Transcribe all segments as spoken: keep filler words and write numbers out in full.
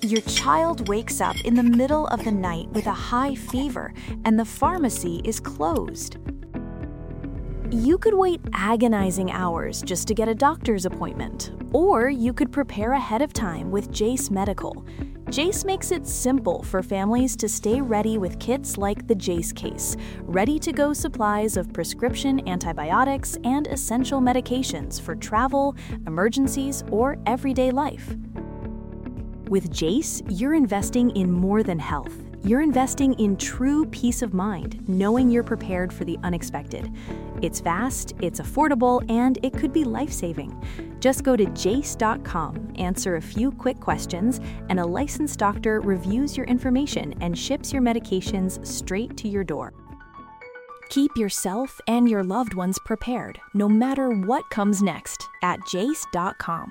Your child wakes up in the middle of the night with a high fever, and the pharmacy is closed. You could wait agonizing hours just to get a doctor's appointment, or you could prepare ahead of time with Jace Medical. Jace makes it simple for families to stay ready with kits like the Jace Case, ready-to-go supplies of prescription antibiotics and essential medications for travel, emergencies, or everyday life. With Jace, you're investing in more than health. You're investing in true peace of mind, knowing you're prepared for the unexpected. It's fast, it's affordable, and it could be life-saving. Just go to jace dot com, answer a few quick questions, and a licensed doctor reviews your information and ships your medications straight to your door. Keep yourself and your loved ones prepared, no matter what comes next, at jace dot com.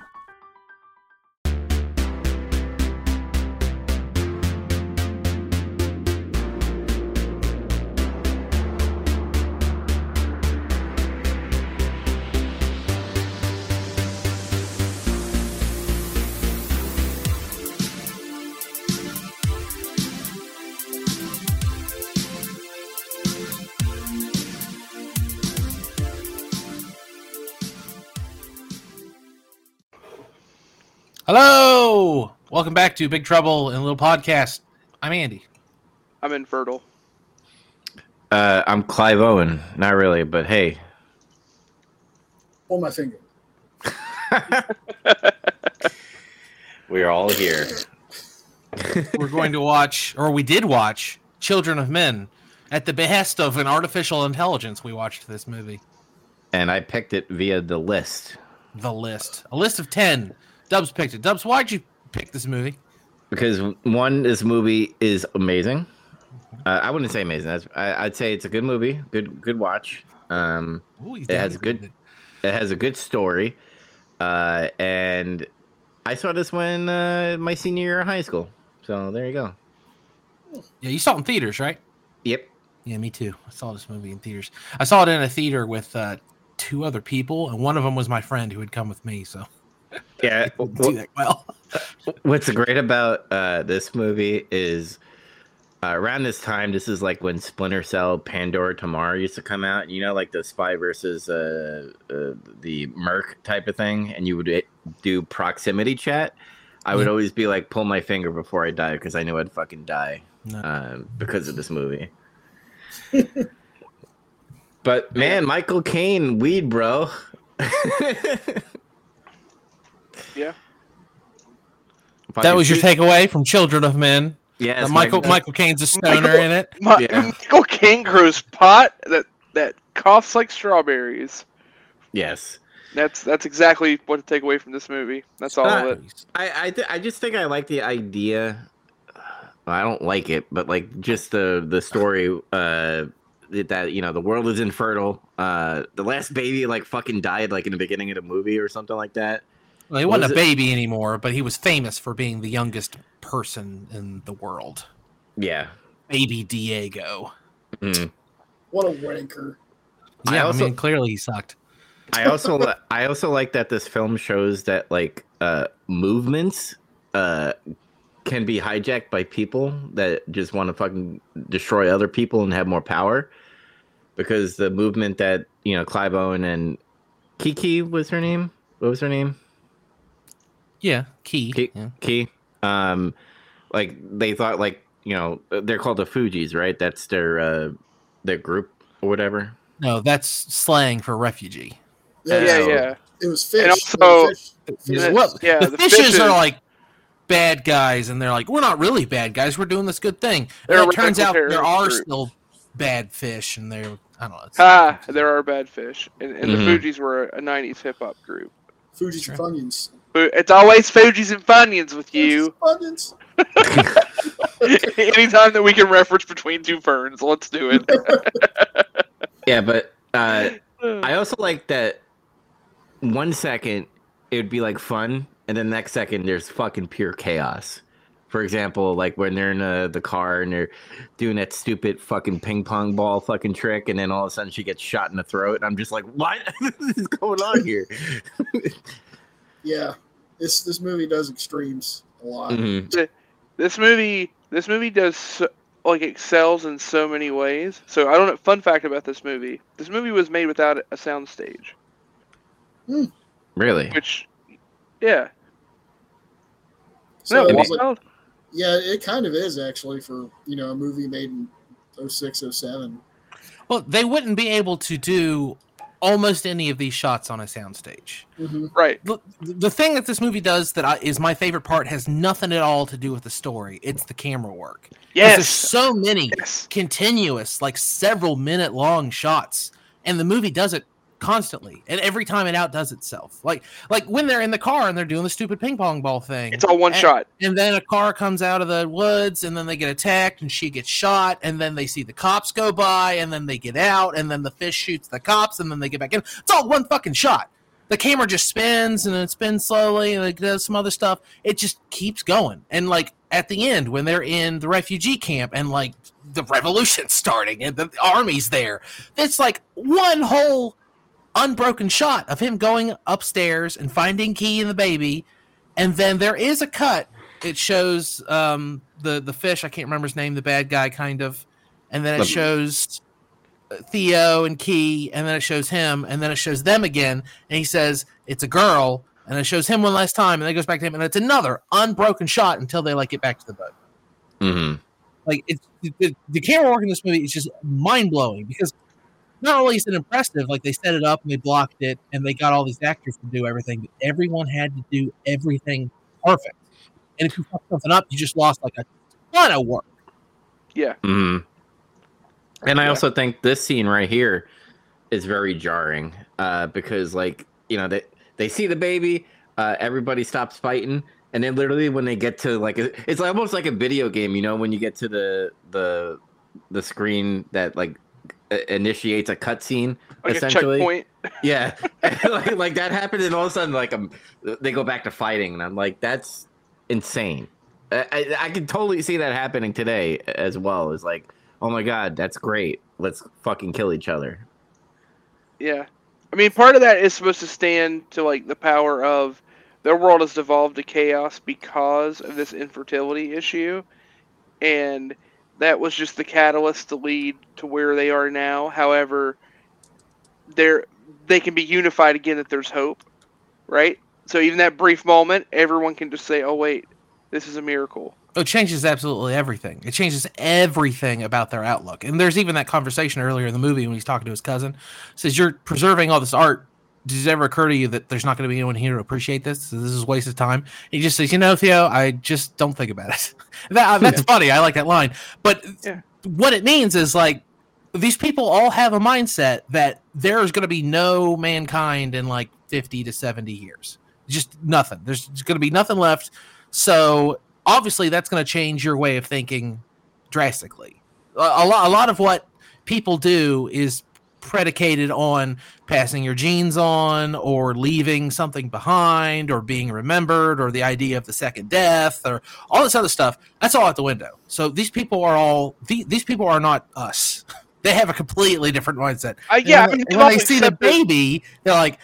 Hello! Welcome back to Big Trouble in a Little Podcast. I'm Andy. I'm Infertile. Uh, I'm Clive Owen. Not really, but hey. Pull my finger. We're all here. We're going to watch, or we did watch, Children of Men. At the behest of an artificial intelligence, we watched this movie. And I picked it via the list. The list. A list of ten. Dubs picked it. Dubs, why'd you pick this movie? Because, one, this movie is amazing. Uh, I wouldn't say amazing. That's, I, I'd say it's a good movie. Good good watch. Um, Ooh, it has a good it has a good story. Uh, and I saw this when uh, my senior year of high school. So there you go. Yeah, you saw it in theaters, right? Yep. Yeah, me too. I saw this movie in theaters. I saw it in a theater with uh, two other people, and one of them was my friend who had come with me, so... Yeah, do that well. What's great about uh, this movie is uh, around this time, this is like when Splinter Cell, Pandora Tomorrow used to come out. You know, like the spy versus uh, uh, the Merc type of thing, and you would do proximity chat. I would yeah. always be like, pull my finger before I die because I knew I'd fucking die no. uh, because of this movie. But man, Michael Caine, weed, bro. Yeah. That was your takeaway from Children of Men. Yeah, Michael my, Michael Caine's a stoner Michael, in it. My, yeah. Michael Caine grows pot that that coughs like strawberries. Yes. That's that's exactly what to take away from this movie. That's all uh, of it. I I, th- I just think I like the idea. I don't like it, but like just the the story. Uh, that you know the world is infertile. Uh, the last baby like fucking died like in the beginning of the movie or something like that. Well, he wasn't a baby anymore, but he was famous for being the youngest person in the world. Yeah. Baby Diego. Mm. What a wanker. Yeah, I, also, I mean, clearly he sucked. I also I also like that this film shows that like uh, movements uh, can be hijacked by people that just want to fucking destroy other people and have more power. Because the movement that, you know, Clive Owen and Kiki was her name? What was her name? Yeah, Key. Key. Yeah. Key. Um, like they thought, like you know, they're called the Fugees, right? That's their uh, their group or whatever. No, that's slang for refugee. Yeah, yeah, Oh. yeah. It was fish. And also, fish, fish. Yeah, Well, yeah, the, the fishes, fishes- are like bad guys, and they're like, we're not really bad guys. We're doing this good thing. They're And a it turns out radical there are terrorist still bad fish, and they're I don't know. It's, ah, there are bad fish, and, and Mhm. the Fugees were a nineties hip hop group. Fuji's Sure. and Funyuns. But it's always Fugees and Funyuns with you. Funyuns. Anytime that we can reference between two ferns, let's do it. Yeah, but uh, I also like that. One second it would be like fun, and then the next second there's fucking pure chaos. For example, like when they're in uh, the car and they're doing that stupid fucking ping pong ball fucking trick, and then all of a sudden she gets shot in the throat, and I'm just like, what is going on here? Yeah, this this movie does extremes a lot. Mm-hmm. This movie, this movie does so, like excels in so many ways. So I don't know. Fun fact about this movie: this movie was made without a soundstage. Really? Which, yeah, So no, it was wild. like, yeah, it kind of is actually for you know a movie made in oh six, oh seven. Well, they wouldn't be able to do almost any of these shots on a soundstage. Mm-hmm. Right. The, the thing that this movie does that I, is my favorite part has nothing at all to do with the story. It's the camera work. 'Cause Yes. There's so many Yes. continuous, like several minute long shots, and the movie does it constantly, and every time it outdoes itself. Like, like when they're in the car and they're doing the stupid ping pong ball thing. It's all one and, shot. And then a car comes out of the woods, and then they get attacked, and she gets shot, and then they see the cops go by, and then they get out, and then the fish shoots the cops, and then they get back in. It's all one fucking shot. The camera just spins, and it spins slowly, and it does some other stuff. It just keeps going. And, like, at the end, when they're in the refugee camp, and, like, the revolution's starting, and the army's there, it's, like, one whole unbroken shot of him going upstairs and finding Key and the baby, and then there is a cut. It shows um, the the fish. I can't remember his name. The bad guy, kind of, and then it The- shows Theo and Key, and then it shows him, and then it shows them again, and he says it's a girl, and it shows him one last time, and then it goes back to him, and it's another unbroken shot until they like get back to the boat. Mm-hmm. Like it's the, the camera work in this movie is just mind blowing because not only is it impressive, like they set it up and they blocked it and they got all these actors to do everything, but everyone had to do everything perfect. And if you fuck something up, you just lost like a ton of work. Yeah. Mm-hmm. And I Yeah. also think this scene right here is very jarring uh, because, like, you know, they they see the baby, uh, everybody stops fighting, and then literally when they get to like, it's almost like a video game, you know, when you get to the the the screen that like initiates a cutscene, Like essentially. a checkpoint. Yeah, like, like that happened, and all of a sudden, like, um, they go back to fighting, and I'm like, that's insane. I, I, I can totally see that happening today as well. It's like, oh my god, that's great. Let's fucking kill each other. Yeah. I mean, part of that is supposed to stand to, like, the power of their world has devolved to chaos because of this infertility issue. And that was just the catalyst to lead to where they are now. However, they're, they can be unified again if there's hope, right? So even that brief moment, everyone can just say, oh, wait, this is a miracle. It changes absolutely everything. It changes everything about their outlook. And there's even that conversation earlier in the movie when he's talking to his cousin. Says, you're preserving all this art. Does it ever occur to you that there's not going to be anyone here to appreciate this? So this is a waste of time. He just says, you know, Theo, I just don't think about it. that, that's funny. I like that line. But Yeah. what it means is, like, these people all have a mindset that there is going to be no mankind in like fifty to seventy years. Just nothing. There's going to be nothing left. So obviously that's going to change your way of thinking drastically. A, a lot, a lot of what people do is predicated on passing your genes on or leaving something behind or being remembered or the idea of the second death or all this other stuff. That's all out the window. So these people are all, these, these people are not us. They have a completely different mindset. Uh, yeah, And I mean, when, they've when they always see the said that- baby, they're like,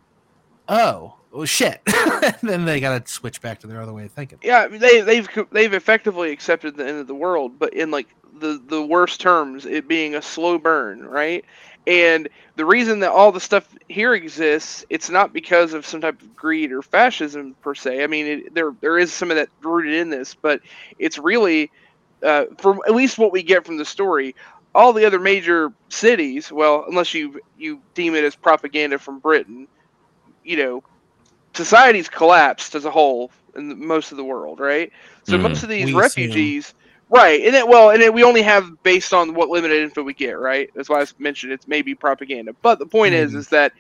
oh, well, shit. Then they got to switch back to their other way of thinking. Yeah, I mean, they they've they've effectively accepted the end of the world, but in like the the worst terms, it being a slow burn, right? And the reason that all the stuff here exists, it's not because of some type of greed or fascism per se. I mean, it, there there is some of that rooted in this, but it's really, uh, from at least what we get from the story, all the other major cities, well, unless you you deem it as propaganda from Britain, you know, society's collapsed as a whole in the, most of the world, right? So Mhm. most of these We refugees, right? And then, well, and then we only have based on what limited info we get, right? That's why I mentioned it's maybe propaganda. But the point is, Mhm. is that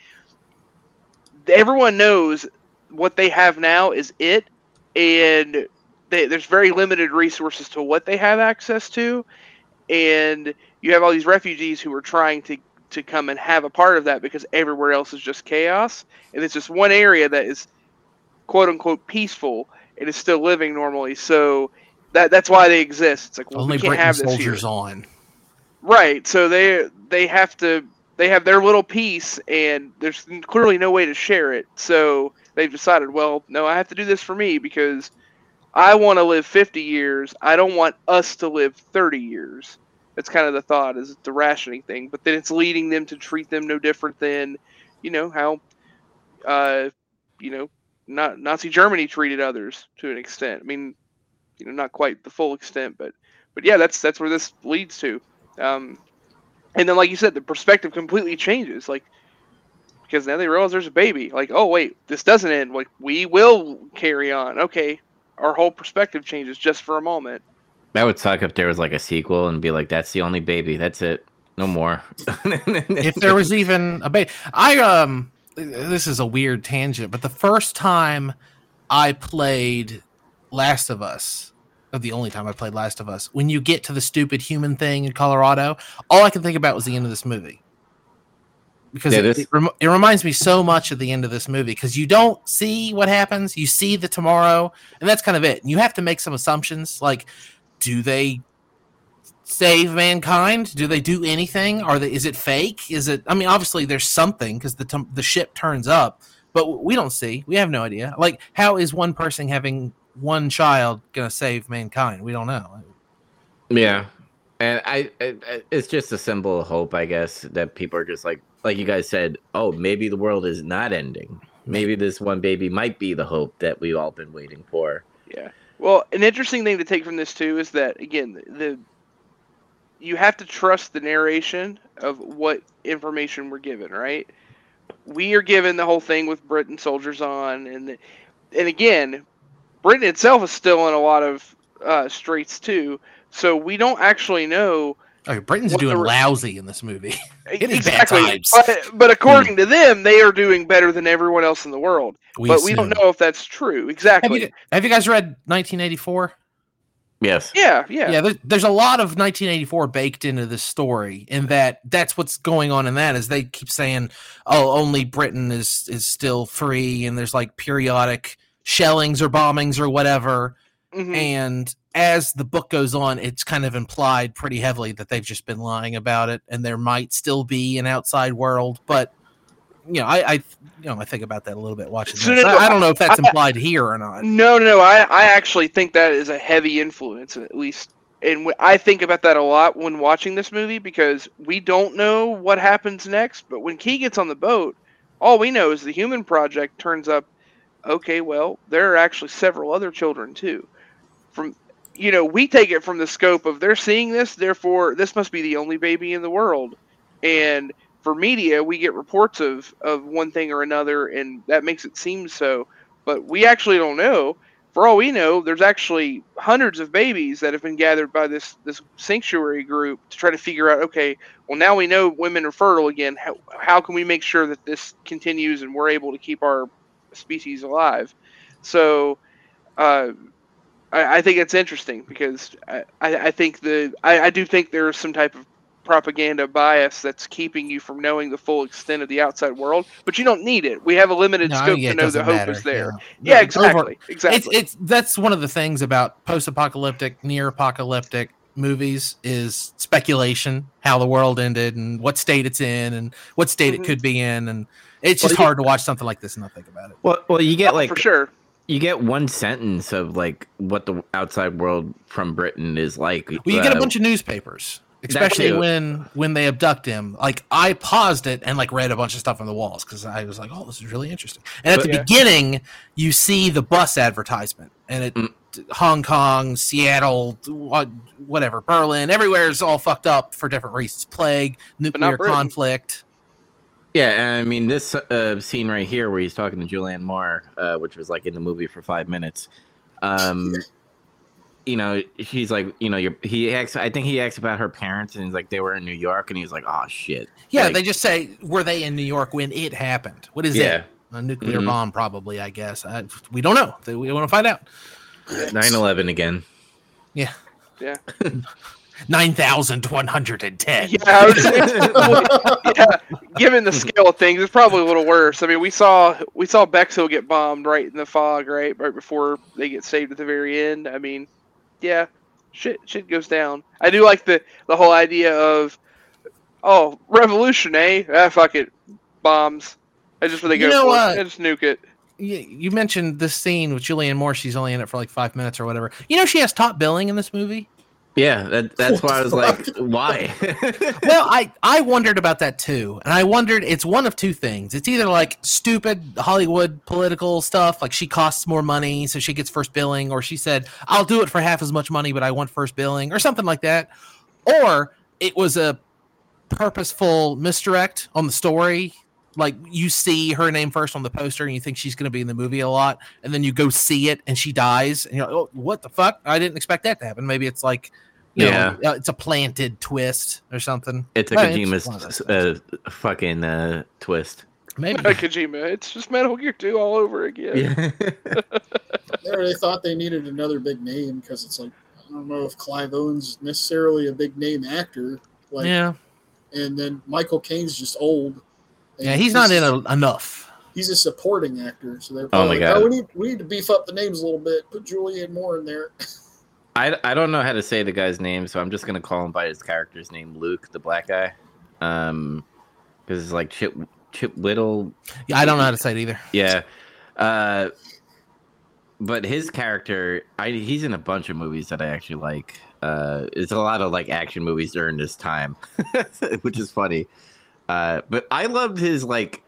everyone knows what they have now is it, and they, there's very limited resources to what they have access to, and you have all these refugees who are trying to to come and have a part of that because everywhere else is just chaos, and it's just one area that is quote unquote peaceful and is still living normally. So that that's why they exist. It's like, well, Only we can't Britain have this soldiers here. on. Right. So they they have to they have their little piece, and there's clearly no way to share it. So they've decided, well, no, I have to do this for me because I want to live fifty years. I don't want us to live thirty years. That's kind of the thought, is the rationing thing. But then it's leading them to treat them no different than, you know, how, uh, you know, not Nazi Germany treated others to an extent. I mean, you know, not quite the full extent, but, but yeah, that's that's where this leads to. Um, and then, like you said, the perspective completely changes. Like, because now they realize there's a baby. Like, oh wait, this doesn't end. Like, we will carry on. Okay, our whole perspective changes just for a moment. That would suck if there was like a sequel and be like, that's the only baby. That's it. No more. If there was even a baby. I, um, this is a weird tangent, but the first time I played Last of Us, or the only time I played Last of Us, when you get to the stupid human thing in Colorado, all I can think about was the end of this movie. Because yeah, it, this... it, rem- it reminds me so much of the end of this movie, because you don't see what happens. You see the tomorrow, and that's kind of it. You have to make some assumptions, like, do they save mankind? Do they do anything? Are they? Is it fake? Is it? I mean, obviously there's something, because the t- the ship turns up, but we don't see. We have no idea. Like, how is one person having one child gonna save mankind? We don't know. Yeah, and I, I it's just a symbol of hope, I guess, that people are just like, like you guys said, oh, maybe the world is not ending. Maybe this one baby might be the hope that we've all been waiting for. Yeah. Well, an interesting thing to take from this too is that, again, the, the you have to trust the narration of what information we're given, right? We are given the whole thing with Britain soldiers on, and the, and again, Britain itself is still in a lot of uh, straits too. So we don't actually know. Okay, Britain's doing the, lousy in this movie. It is exactly. bad times. But, but according to them, they are doing better than everyone else in the world. We but assume. we don't know if that's true. Exactly. Have you, have you guys read nineteen eighty-four? Yes. Yeah, yeah. Yeah, there's, there's a lot of nineteen eighty-four baked into this story, in that that's what's going on in that, is they keep saying, oh, only Britain is, is still free, and there's like periodic shellings or bombings or whatever. Mm-hmm. And as the book goes on, it's kind of implied pretty heavily that they've just been lying about it, and there might still be an outside world. But you know, I, I you know, I think about that a little bit watching so this. no, no, I, I don't know if that's I, implied here or not. No, no, no. I, I actually think that is a heavy influence, at least, and I think about that a lot when watching this movie, because we don't know what happens next. But when Key gets on the boat, all we know is the Human Project turns up. Okay, well, there are actually several other children too. From, you know, we take it from the scope of they're seeing this, therefore this must be the only baby in the world. And for media, we get reports of, of one thing or another, and that makes it seem so. But we actually don't know. For all we know, there's actually hundreds of babies that have been gathered by this, this sanctuary group to try to figure out, okay, well, now we know women are fertile again. How, how can we make sure that this continues and we're able to keep our species alive? So, uh, I, I think it's interesting, because I, I, I think the I, I do think there's some type of propaganda bias that's keeping you from knowing the full extent of the outside world, but you don't need it. We have a limited no, scope yeah, to know the hope matter. is there. Yeah, yeah exactly. Over, exactly. It's, it's that's one of the things about post-apocalyptic, near-apocalyptic movies is speculation, how the world ended and what state it's in and what state mm-hmm. it could be in, and it's just well, hard you, to watch something like this and not think about it. Well, well, you get oh, like for sure. You get one sentence of like what the outside world from Britain is like. Well, you uh, get a bunch of newspapers, especially when when they abduct him. Like, I paused it and like read a bunch of stuff on the walls, because I was like, "Oh, this is really interesting." And at but, the yeah. beginning, you see the bus advertisement, and it mm. Hong Kong, Seattle, whatever, Berlin, everywhere is all fucked up for different reasons: plague, nuclear conflict. Yeah, I mean, this uh, scene right here where he's talking to Julianne Moore, uh, which was like in the movie for five minutes. Um, you know, he's like, you know, you're, he asks, I think he asks about her parents, and he's like, they were in New York, and he's like, oh shit. Yeah, like, they just say, were they in New York when it happened? What is yeah. it? A nuclear mm-hmm. bomb, probably, I guess. I, we don't know. We want to find out. nine eleven again. Yeah. Yeah. nine thousand one hundred ten. Yeah, yeah, given the scale of things, it's probably a little worse. I mean, we saw we saw Bexhill get bombed right in the fog, right, right before they get saved at the very end. I mean, yeah, shit, shit goes down. I do like the the whole idea of, oh, revolution, eh? Ah, fuck it, bombs. I just what they you go know, for. Uh, I just nuke it. you, you mentioned this scene with Julianne Moore. She's only in it for like five minutes or whatever. You know, she has top billing in this movie. Yeah, that, that's What why I the was fuck? like, why? Well, I, I wondered about that too. And I wondered, it's one of two things. It's either like stupid Hollywood political stuff, like she costs more money, so she gets first billing, or she said, I'll do it for half as much money, but I want first billing, or something like that. Or it was a purposeful misdirect on the story. Like you see her name first on the poster and you think she's going to be in the movie a lot, and then you go see it and she dies and you're like, oh, what the fuck? I didn't expect that to happen. Maybe it's like, you Yeah. know, uh, it's a planted twist or something. It's a But it's one of Kojima's those things. uh, fucking uh, twist. Maybe. Kojima. It's just Metal Gear two all over again. Yeah. There, they thought they needed another big name because it's like, I don't know if Clive Owen's is necessarily a big name actor. Like, Yeah. And then Michael Caine's just old. And Yeah, he's not in a, enough. He's a supporting actor, so they're Oh probably my like, God. oh, we need we need to beef up the names a little bit. Put Julianne Moore in there. I, I don't know how to say the guy's name, so I'm just gonna call him by his character's name, Luke, the black guy. Um, because it's like Chip Chip Whittle. Yeah, I don't know how to say it either. Yeah. Uh, but his character, I he's in a bunch of movies that I actually like. Uh, it's a lot of like action movies during this time, which is funny. Uh, but I loved his like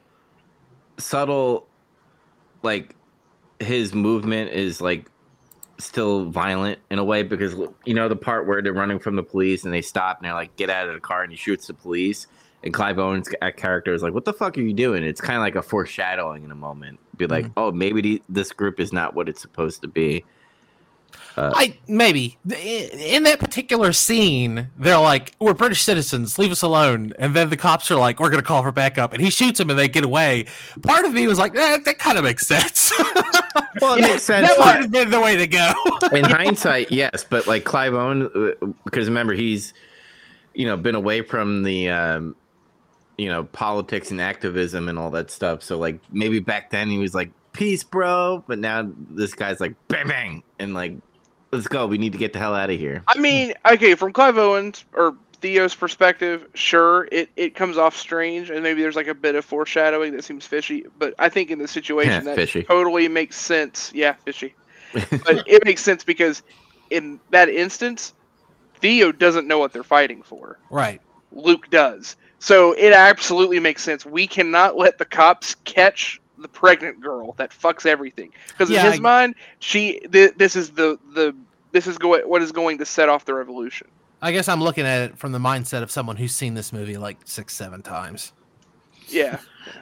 subtle, like his movement is like still violent in a way, because you know the part where they're running from the police and they stop and they're like, get out of the car, and he shoots the police, and Clive Owen's character is like, what the fuck are you doing? It's kind of like a foreshadowing in a moment, be like, Mhm. oh, maybe the, this group is not what it's supposed to be. Uh, I maybe in that particular scene, they're like, "We're British citizens, leave us alone." And then the cops are like, "We're gonna call for backup," and he shoots him, and they get away. Part of me was like, eh, "That kind of makes sense." well, it makes sense. That but- might have been the way to go. in hindsight, yes, but like Clive Owen, uh, because remember he's, you know, been away from the, um, you know, politics and activism and all that stuff. So like maybe back then he was like, "Peace, bro," but now this guy's like, "Bang bang," and like, "Let's go. We need to get the hell out of here." I mean, okay, from Clive Owen's or Theo's perspective, sure, it, it comes off strange, and maybe there's like a bit of foreshadowing that seems fishy. But I think in the situation, that Fishy. totally makes sense. Yeah, fishy. But it makes sense because in that instance, Theo doesn't know what they're fighting for. Right. Luke does. So it absolutely makes sense. We cannot let the cops catch the pregnant girl that fucks everything. Because Yeah, in his I- mind, she th- this is the the this is go- what is going to set off the revolution. I guess I'm looking at it from the mindset of someone who's seen this movie like six, seven times. Yeah.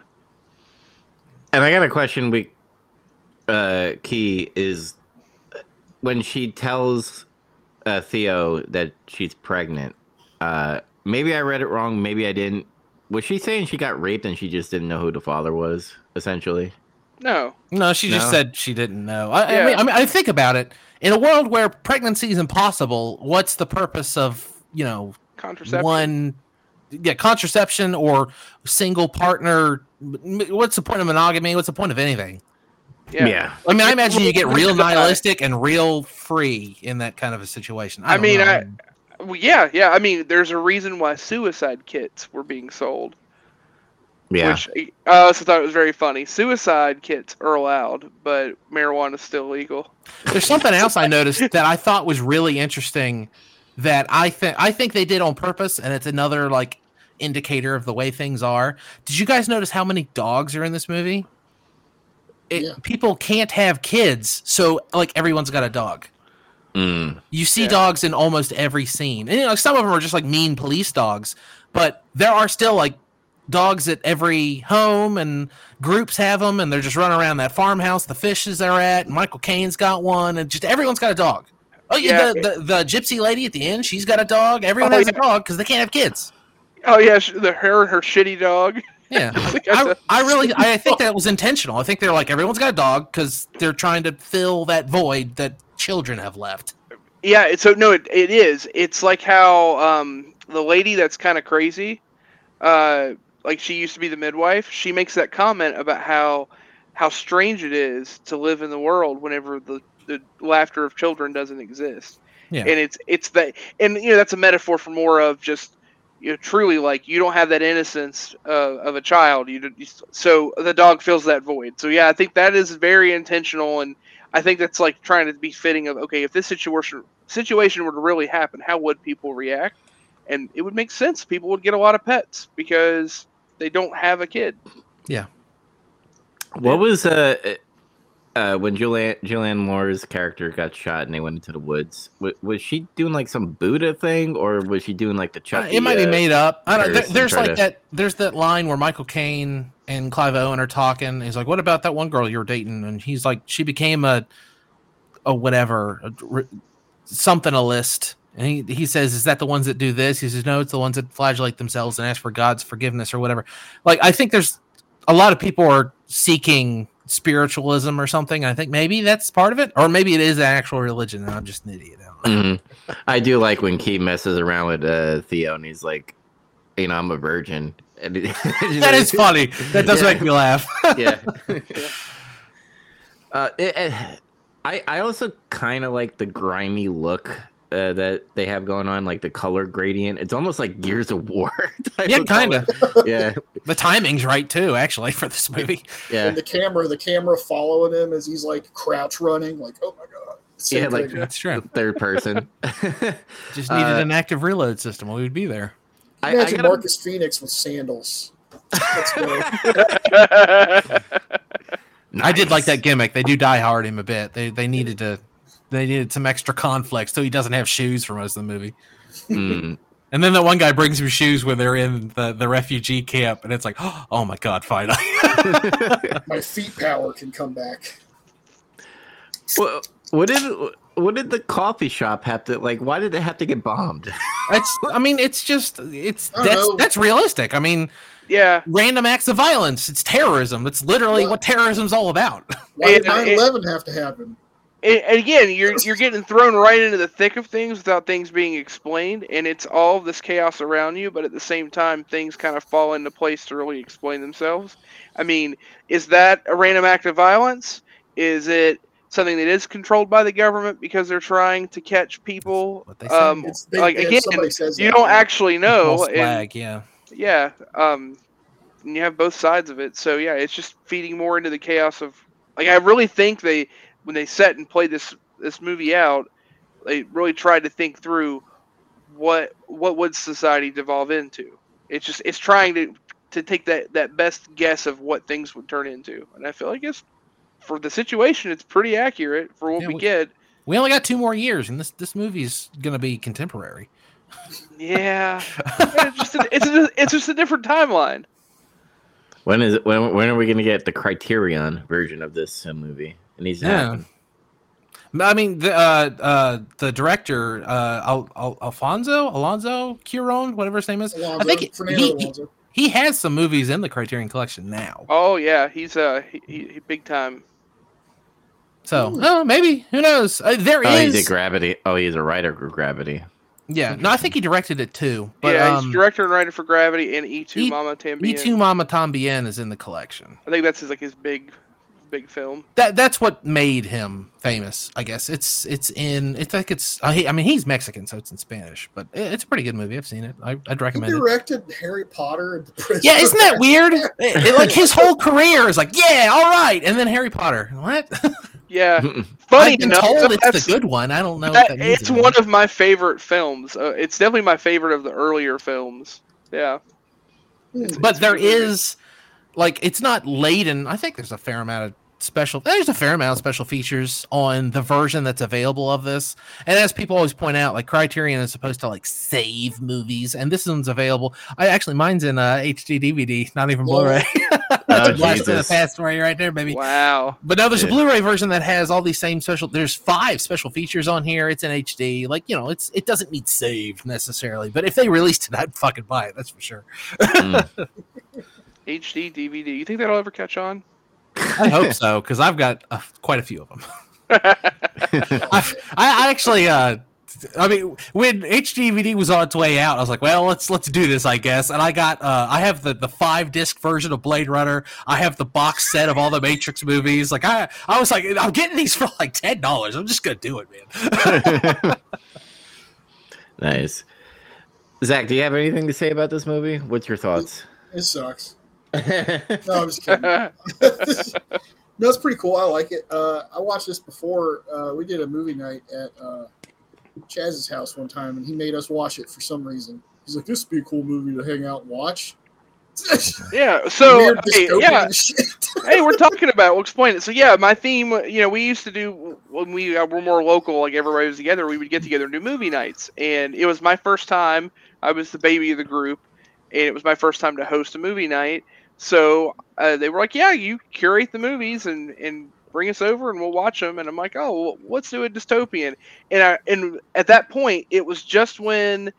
And I got a question. We, uh, Key is when she tells uh, Theo that she's pregnant. Uh, maybe I read it wrong. Maybe I didn't. Was she saying she got raped and she just didn't know who the father was? Essentially. No. No, she just No? said she didn't know. I, I, Yeah. mean, I mean, I think about it. In a world where pregnancy is impossible, what's the purpose of, you know, Contraception. one, yeah, contraception or single partner? M- What's the point of monogamy? What's the point of anything? Yeah. I mean, I imagine you get real Think about it. nihilistic and real free in that kind of a situation. I, I don't mean, know. I- Well, yeah, yeah. I mean, there's a reason why suicide kits were being sold. Yeah. Which I also thought it was very funny. Suicide kits are allowed, but marijuana is still legal. There's something else I noticed that I thought was really interesting that I think I think they did on purpose, and it's another like indicator of the way things are. Did you guys notice how many dogs are in this movie? It, Yeah. People can't have kids, so like everyone's got a dog. Mm. You see Yeah. dogs in almost every scene, and you know some of them are just like mean police dogs, but there are still like dogs at every home, and groups have them, and they're just running around that farmhouse the fishes they're at, and Michael Caine's got one, and just everyone's got a dog. Oh yeah, Yeah. the, the the gypsy lady at the end, she's got a dog. Everyone Oh, has a yeah. dog because they can't have kids. Oh yeah, sh- the her and her shitty dog. Yeah, I, I really I think that was intentional. I think they're like everyone's got a dog because they're trying to fill that void that children have left. Yeah, it's so no, it, it is. It's like how um, the lady that's kind of crazy, uh, like she used to be the midwife. She makes that comment about how how strange it is to live in the world whenever the, the laughter of children doesn't exist. Yeah. And it's it's that, and you know that's a metaphor for more of just you know, truly like you don't have that innocence uh, of a child. You, you so the dog fills that void. So yeah, I think that is very intentional, and I think that's like trying to be fitting of okay, if this situation situation were to really happen, how would people react? And it would make sense. People would get a lot of pets because they don't have a kid. Yeah. What was uh, uh when Julianne Julianne Moore's character got shot and they went into the woods? Was, was she doing like some Buddha thing, or was she doing like the Chucky? Uh, it might be uh, made up. I don't. There, person there's try like to- that. There's that line where Michael Caine and Clive Owen are talking. He's like, "What about that one girl you were dating?" And he's like, "She became a, a whatever, a, re- something a list." And he he says, "Is that the ones that do this?" He says, "No, it's the ones that flagellate themselves and ask for God's forgiveness or whatever." Like, I think there's a lot of people are seeking spiritualism or something. I think maybe that's part of it, or maybe it is an actual religion, and I'm just an idiot. I don't know. Mhm. I do like when Keith messes around with uh, Theo, and he's like, "You know, I'm a virgin." And it- That is funny. That does Yeah. make me laugh. yeah. uh, it, it- I I also kind of like the grimy look uh, that they have going on, like the color gradient. It's almost like Gears of War. type Yeah, of kind of. color. Yeah, The timing's right too, actually, for this movie. yeah, And the camera, the camera following him as he's like crouch running, like, oh my god. Same yeah. Like thing. That's true. third person. Just needed Uh, an active reload system. We would be there. I, I Imagine gotta- Marcus Phoenix with sandals. Let's go. I did like Nice. that gimmick. They do die hard him a bit. They they needed to they needed some extra conflict so he doesn't have shoes for most of the movie. Mm. And then the one guy brings him shoes when they're in the, the refugee camp, and it's like, oh my god, finally. My feet power can come back. Well, what did what did the coffee shop have to like? Why did it have to get bombed? That's I mean, it's just it's I don't that's know. that's realistic. I mean, Yeah. random acts of violence. It's terrorism. It's literally What? what terrorism's all about. Why did And- nine eleven have to happen? And, and again, you're you're getting thrown right into the thick of things without things being explained, and it's all of this chaos around you. But at the same time, things kind of fall into place to really explain themselves. I mean, is that a random act of violence? Is it something that is controlled by the government because they're trying to catch people? What they say. Um, It's, they, like yeah, again, somebody says you that. don't actually know. False and- flag, yeah. yeah, um, and you have both sides of it. So yeah, it's just feeding more into the chaos of like I really think they when they set and played this this movie out, they really tried to think through what what would society devolve into. It's just it's trying to to take that that best guess of what things would turn into, and I feel like it's for the situation, it's pretty accurate for what Yeah, we we- get. We only got two more years, and this this movie's gonna be contemporary. Yeah, it's just a, it's a, it's just a different timeline. When is it, when when are we gonna get the Criterion version of this uh, movie? It needs to Yeah. happen. I mean, the uh, uh, the director, uh, Al- Al- Alfonso Alonso Cuarón, whatever his name is. Alonzo, I think it- Fernando he, he Alonso. he has some movies in the Criterion Collection now. Oh yeah, he's uh he, he, he big time. So, Hmm. oh, maybe who knows? Uh, there Oh, he is, did Gravity. Oh, he's a writer for Gravity. yeah. No, I think he directed it too. But yeah, um, he's director and writer for Gravity and E two E- Mama Tambien. Me Too, Mama Tambien is in the collection. I think that's his like his big, big film. That that's what made him famous, I guess. It's it's in. It's like it's. I, he- I mean, he's Mexican, so it's in Spanish, but it- it's a pretty good movie. I've seen it. I, I'd He recommend it. directed Harry Potter and the Prince. Yeah, isn't that of- weird? It- it- like his whole career is like, yeah, all right, and then Harry Potter. What? Yeah, Mm-mm. funny I've been enough, told it's that's- the good one. I don't know. that- if that means it's anything. one of my favorite films. Uh, it's definitely my favorite of the earlier films. Yeah, Hmm. But it's a there good movie. is, like, it's not laden. I think there's a fair amount of special. There's a fair amount of special features on the version that's available of this. And as people always point out, like Criterion is supposed to like save movies, and this one's available. I actually mine's in uh, H D D V D, not even Whoa. Blu-ray. Oh, That's a blast from the Jesus. past for you right there, baby. Wow. But now there's a Yeah. Blu-ray version that has all these same special. There's five special features on here. It's in H D. Like, you know, it's it doesn't need saved necessarily. But if they released it, I'd fucking buy it. That's for sure. Mm. H D D V D. You think that'll ever catch on? I hope so, because I've got uh, quite a few of them. I, I actually, uh, I mean, when H D V D was on its way out, I was like, well, let's let's do this, I guess. And I got, uh, I have the the five disc version of Blade Runner. I have the box set of all the Matrix movies. Like, I, I was like, I'm getting these for like ten dollars. I'm just gonna do it, man. Nice. Zach, do you have anything to say about this movie? What's your thoughts? It sucks. No, I'm just kidding. No, it's pretty cool. I like it. Uh, I watched this before. Uh, we did a movie night at uh, Chaz's house one time, and he made us watch it for some reason. He's like, "This would be a cool movie to hang out and watch." Yeah. So Weird hey, dystopian yeah. shit. Hey, we're talking about. We'll explain it. So yeah, my theme. You know, we used to do when we were more local, like everybody was together. We would get together and do movie nights, and it was my first time. I was the baby of the group, and it was my first time to host a movie night. So uh, they were like, "Yeah, you curate the movies and, and bring us over, and we'll watch them." And I'm like, "Oh, well, let's do a dystopian." And I and at that point, it was just when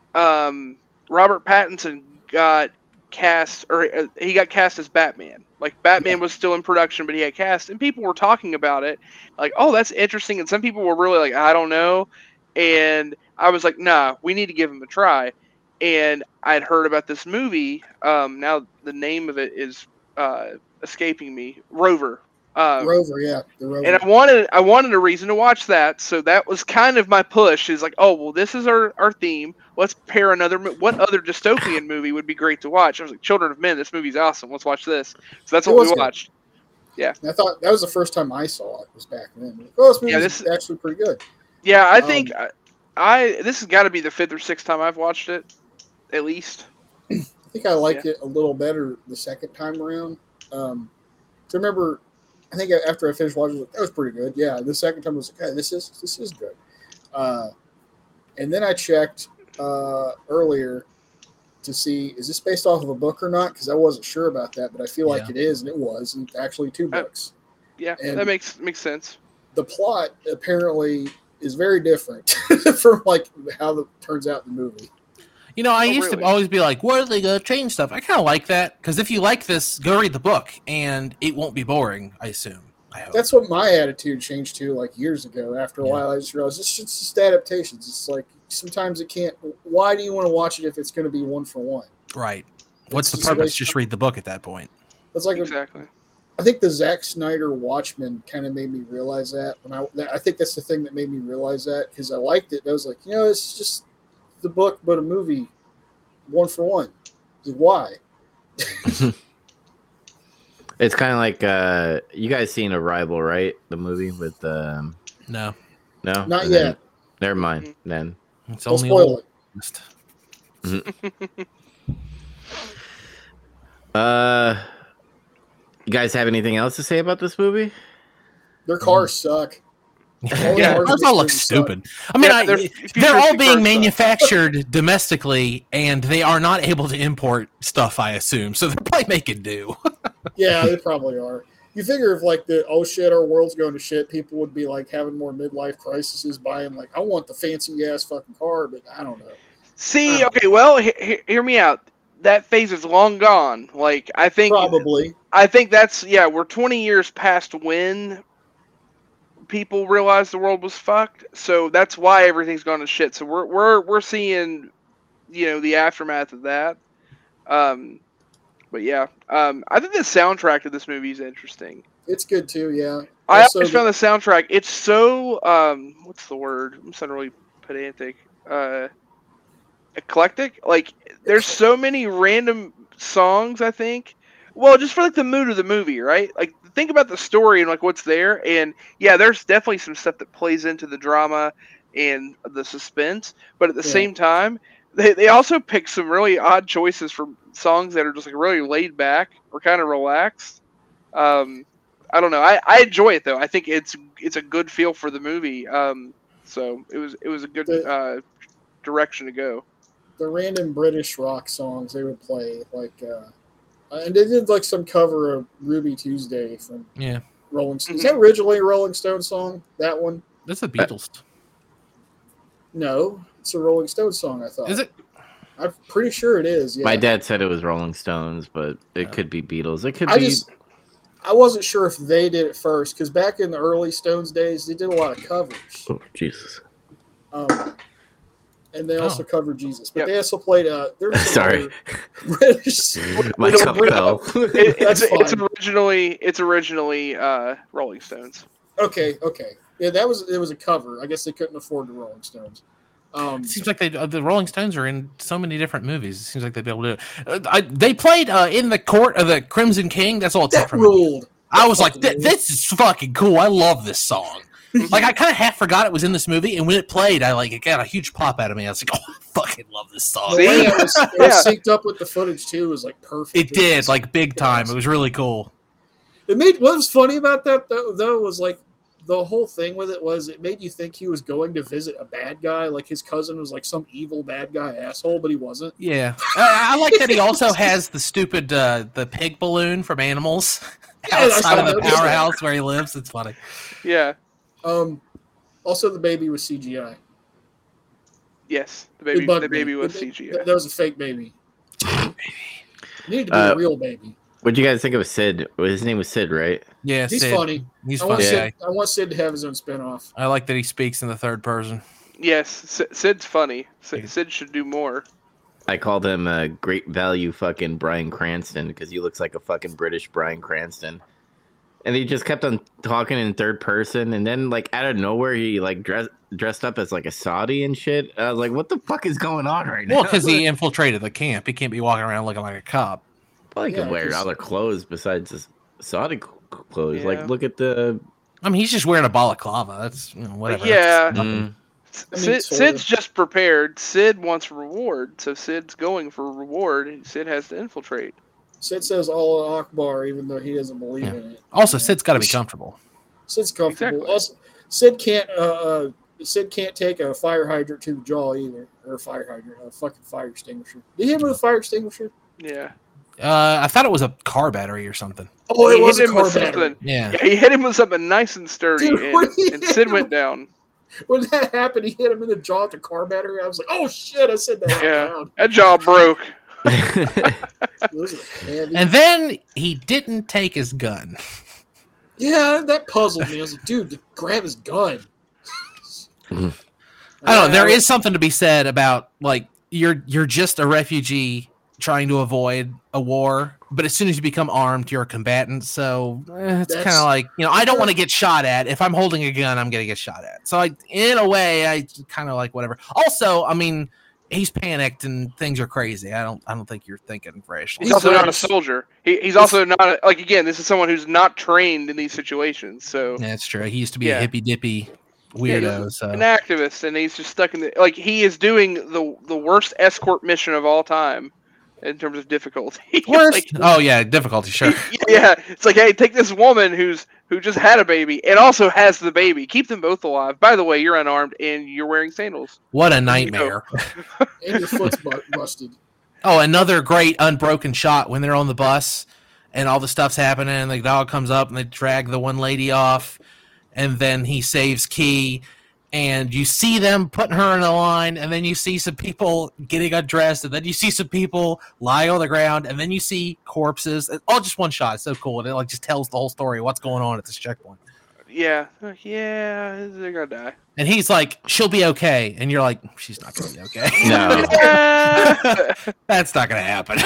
um, Robert Pattinson got cast, or uh, he got cast as Batman. Like Batman was still in production, but he had cast, and people were talking about it, like, "Oh, that's interesting." And some people were really like, "I don't know," and I was like, "Nah, we need to give him a try." And I'd heard about this movie. Um, now the name of it is uh, escaping me. Rover. Um, Rover, yeah, the Rover. and I wanted I wanted a reason to watch that, so that was kind of my push. Is like, oh well, this is our, our theme. Let's pair another. What other dystopian movie would be great to watch? I was like, Children of Men. This movie's awesome. Let's watch this. So that's It what was we good. watched. Yeah. And I thought that was the first time I saw it. Was back then. Like, oh, this movie's Yeah, this- actually pretty good. Yeah, I think Um, I, I this has got to be the fifth or sixth time I've watched it, at least. I think I liked it a little better the second time around. Um, to remember, I think after I finished watching it, that was pretty good. Yeah, the second time I was like, hey, this is this is good. Uh, and then I checked uh, earlier to see, is this based off of a book or not? Because I wasn't sure about that, but I feel like Yeah. it is, and it was. And it's actually two Uh, books. Yeah, And- that makes makes sense. The plot apparently is very different from like how it turns out in the movie. You know, I Oh, used really? to always be like, "What are they gonna change stuff?" I kind of like that because if you like this, go read the book, and it won't be boring. I assume. I hope. That's what my attitude changed to like years ago. After a Yeah. while, I just realized it's just, just adaptations. It's like sometimes it can't. Why do you want to watch it if it's going to be one for one? right. What's the It's just a purpose? waste- Just read the book at that point. It's like a, Exactly. I think the Zack Snyder Watchmen kind of made me realize that. When I that, I think that's the thing that made me realize that because I liked it. I was like, you know, it's just the book, but a movie, one for one. Like, why? It's kind of like uh, you guys seen Arrival, right? The movie with um, No, no, Not And yet. then- never mind. Then it's Don't only spoil old. it. uh, you guys have anything else to say about this movie? Their cars suck. All the Yeah, cars Those in all this look movie suck. stupid. I mean, Yeah, I, they're they're, futuristic all being cars suck. manufactured domestically, and they are not able to import stuff. I assume so. They're probably making do. Yeah, they probably are. You figure if like the oh shit, our world's going to shit, people would be like having more midlife crises, buying like I want the fancy ass fucking car, but I don't know. See, Uh. okay, well, he- he- hear me out. That phase is long gone. Like, I think, Probably. I think that's yeah. We're twenty years past when people realized the world was fucked. So that's why everything's gone to shit. So we're we're we're seeing, you know, the aftermath of that. Um, but yeah, um, I think the soundtrack to this movie is interesting. It's good too, yeah. I Also, always the- found the soundtrack. It's so um, what's the word? I'm sounding really pedantic. Uh, eclectic. Like there's so many random songs. I think. Well, just for like the mood of the movie, right? Like think about the story and like what's there. And yeah, there's definitely some stuff that plays into the drama and the suspense. But at the Yeah. same time, they they also pick some really odd choices for songs that are just like really laid back or kind of relaxed. Um, I don't know. I, I enjoy it though. I think it's it's a good feel for the movie. Um, so it was it was a good The- uh, direction to go. the random British rock songs they would play, like, uh, and they did like some cover of Ruby Tuesday from Yeah, Rolling Stones. Mm-hmm. Is that originally a Rolling Stone song? That one? that's the Beatles. No, it's a Rolling Stone song. I thought. Is it? I'm pretty sure it is. Yeah. My dad said it was Rolling Stones, but it Oh. could be Beatles. It could I be. just, I wasn't sure if they did it first because back in the early Stones days, they did a lot of covers. Oh, Jesus. Um, and they also Oh. covered Jesus, but Yep. they also played. Uh, there was some Sorry. other British. My Little cup Brit- fell. It, That's it's, it's fine. originally it's originally uh, Rolling Stones. Okay, okay, yeah, that was it was a cover. I guess they couldn't afford the Rolling Stones. Um, It seems like they, uh, the Rolling Stones are in so many different movies. It seems like they'd be able to do it. Uh, I, they played uh, in the court of the Crimson King. That's all it took that from me. ruled. I was like, fucking "Th- ruled. this is fucking cool. I love this song. Like, I kind of half forgot it was in this movie, and when it played, I like it got a huge pop out of me. I was like, oh, I fucking love this song. The way See? it was, it Yeah. was synced up with the footage too was like perfect. It did, was- like, big time. It was really cool. It made what was funny about that though, though was like the whole thing with it was it made you think he was going to visit a bad guy, like his cousin was like some evil bad guy asshole, but he wasn't. Yeah. I, I like that he also has the stupid, uh, the pig balloon from Animals Yeah, I outside saw of the that. powerhouse where he lives. It's funny. Yeah. Um, also the baby was C G I. Yes. The It baby. bugged The baby me. was That- C G I. That, that was a fake baby. It needed to be Uh, a real baby. What'd you guys think of Sid? Well, his name was Sid, right? Yeah, He's Sid. funny. He's I want, funny Sid, guy. I want Sid to have his own spinoff. I like that he speaks in the third person. Yes. Sid, Sid's funny. Sid, Sid should do more. I called him a great value fucking Bryan Cranston because he looks like a fucking British Bryan Cranston. And he just kept on talking in third person, and then like out of nowhere he like dressed dressed up as like a Saudi and shit. I was like, what the fuck is going on right now? Well, because he infiltrated the camp. He can't be walking around looking like a cop. Well, he Yeah, could wear 'cause- other clothes besides his Saudi c- clothes. Yeah. Like, look at the. I mean, he's just wearing a balaclava. That's, you know, whatever. Yeah. That's nothing. Mm, I mean, Sid, sorta. Sid's just prepared. Sid wants reward, so Sid's going for reward. Sid has to infiltrate. Sid says Allah Akbar, even though he doesn't believe Yeah. in it. Also, Sid's got to be comfortable. Sid's comfortable. Exactly. Also, Sid can't. Uh, uh, Sid can't take a fire hydrant to the jaw either, or a fire hydrant, a fucking fire extinguisher. Did he hit him with a fire extinguisher? Yeah. Uh, I thought it was a car battery or something. Oh, He it was hit a him car with battery. something. Yeah. Yeah, he hit him with something nice and sturdy, Dude, when he and, and hit Sid him- went down. When that happened, he hit him in the jaw with a car battery. I was like, "Oh shit!" I said that out Yeah, loud. that jaw broke. Those are heavy. And then he didn't take his gun. Yeah, that puzzled me. I was like, "Dude, grab his gun." I don't know. There is something to be said about like you're you're just a refugee trying to avoid a war, but as soon as you become armed, you're a combatant. So eh, it's That's- kind of like, you know, I don't want to get shot at. If I'm holding a gun, I'm gonna get shot at. So I, in a way, I kind of like whatever. Also, I mean, he's panicked and things are crazy. I don't I don't think you're thinking fresh. He's also not a British. soldier. He, he's also not a, like again. This is someone who's not trained in these situations. So Yeah, that's true. He used to be Yeah. a hippy dippy Yeah, weirdo. he's so an activist, and he's just stuck in the like he is doing the the worst escort mission of all time in terms of difficulty. worst. Like, Oh yeah, difficulty. Sure. yeah, it's like hey, take this woman who's who just had a baby and also has the baby. Keep them both alive. By the way, you're unarmed and you're wearing sandals. What a nightmare. And your foot's bu- busted. Oh, another great unbroken shot when they're on the bus and all the stuff's happening and the dog comes up and they drag the one lady off and then he saves Key and you see them putting her in a line and then you see some people getting undressed and then you see some people lying on the ground and then you see corpses. It's all just one shot. It's so cool. And it like just tells the whole story of what's going on at this checkpoint. Yeah, like, yeah, they're gonna die. And he's like, she'll be okay. And you're like, she's not going to be okay. No. Yeah. That's not going to happen.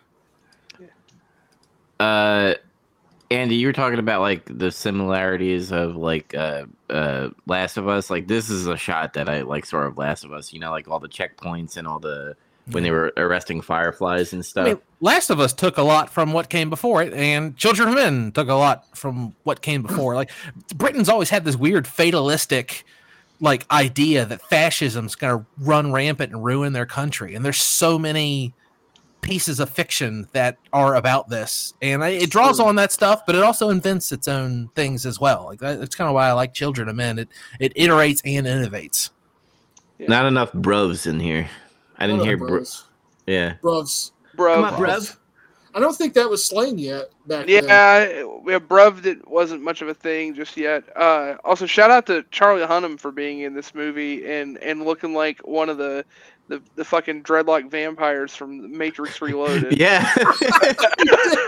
uh, Andy, you were talking about like the similarities of like uh, uh, Last of Us. Like this is a shot that I like, sort of Last of Us. You know, like all the checkpoints and all the when they were arresting fireflies and stuff. I mean, Last of Us took a lot from what came before it, and Children of Men took a lot from what came before. Like, Britain's always had this weird fatalistic, like, idea that fascism's going to run rampant and ruin their country. And there's so many pieces of fiction that are about this, and I, it draws on that stuff, but it also invents its own things as well. Like, that, that's kind of why I like Children of Men. It it iterates and innovates. Not enough bros in here. I didn't What hear up, bro. bros? Yeah. Bruvs. Bro, bruv. I don't think that was slang yet back then. yeah, we have bruv that wasn't much of a thing just yet. Uh, also, shout out to Charlie Hunnam for being in this movie and, and looking like one of the, the, the fucking dreadlock vampires from Matrix Reloaded. Yeah.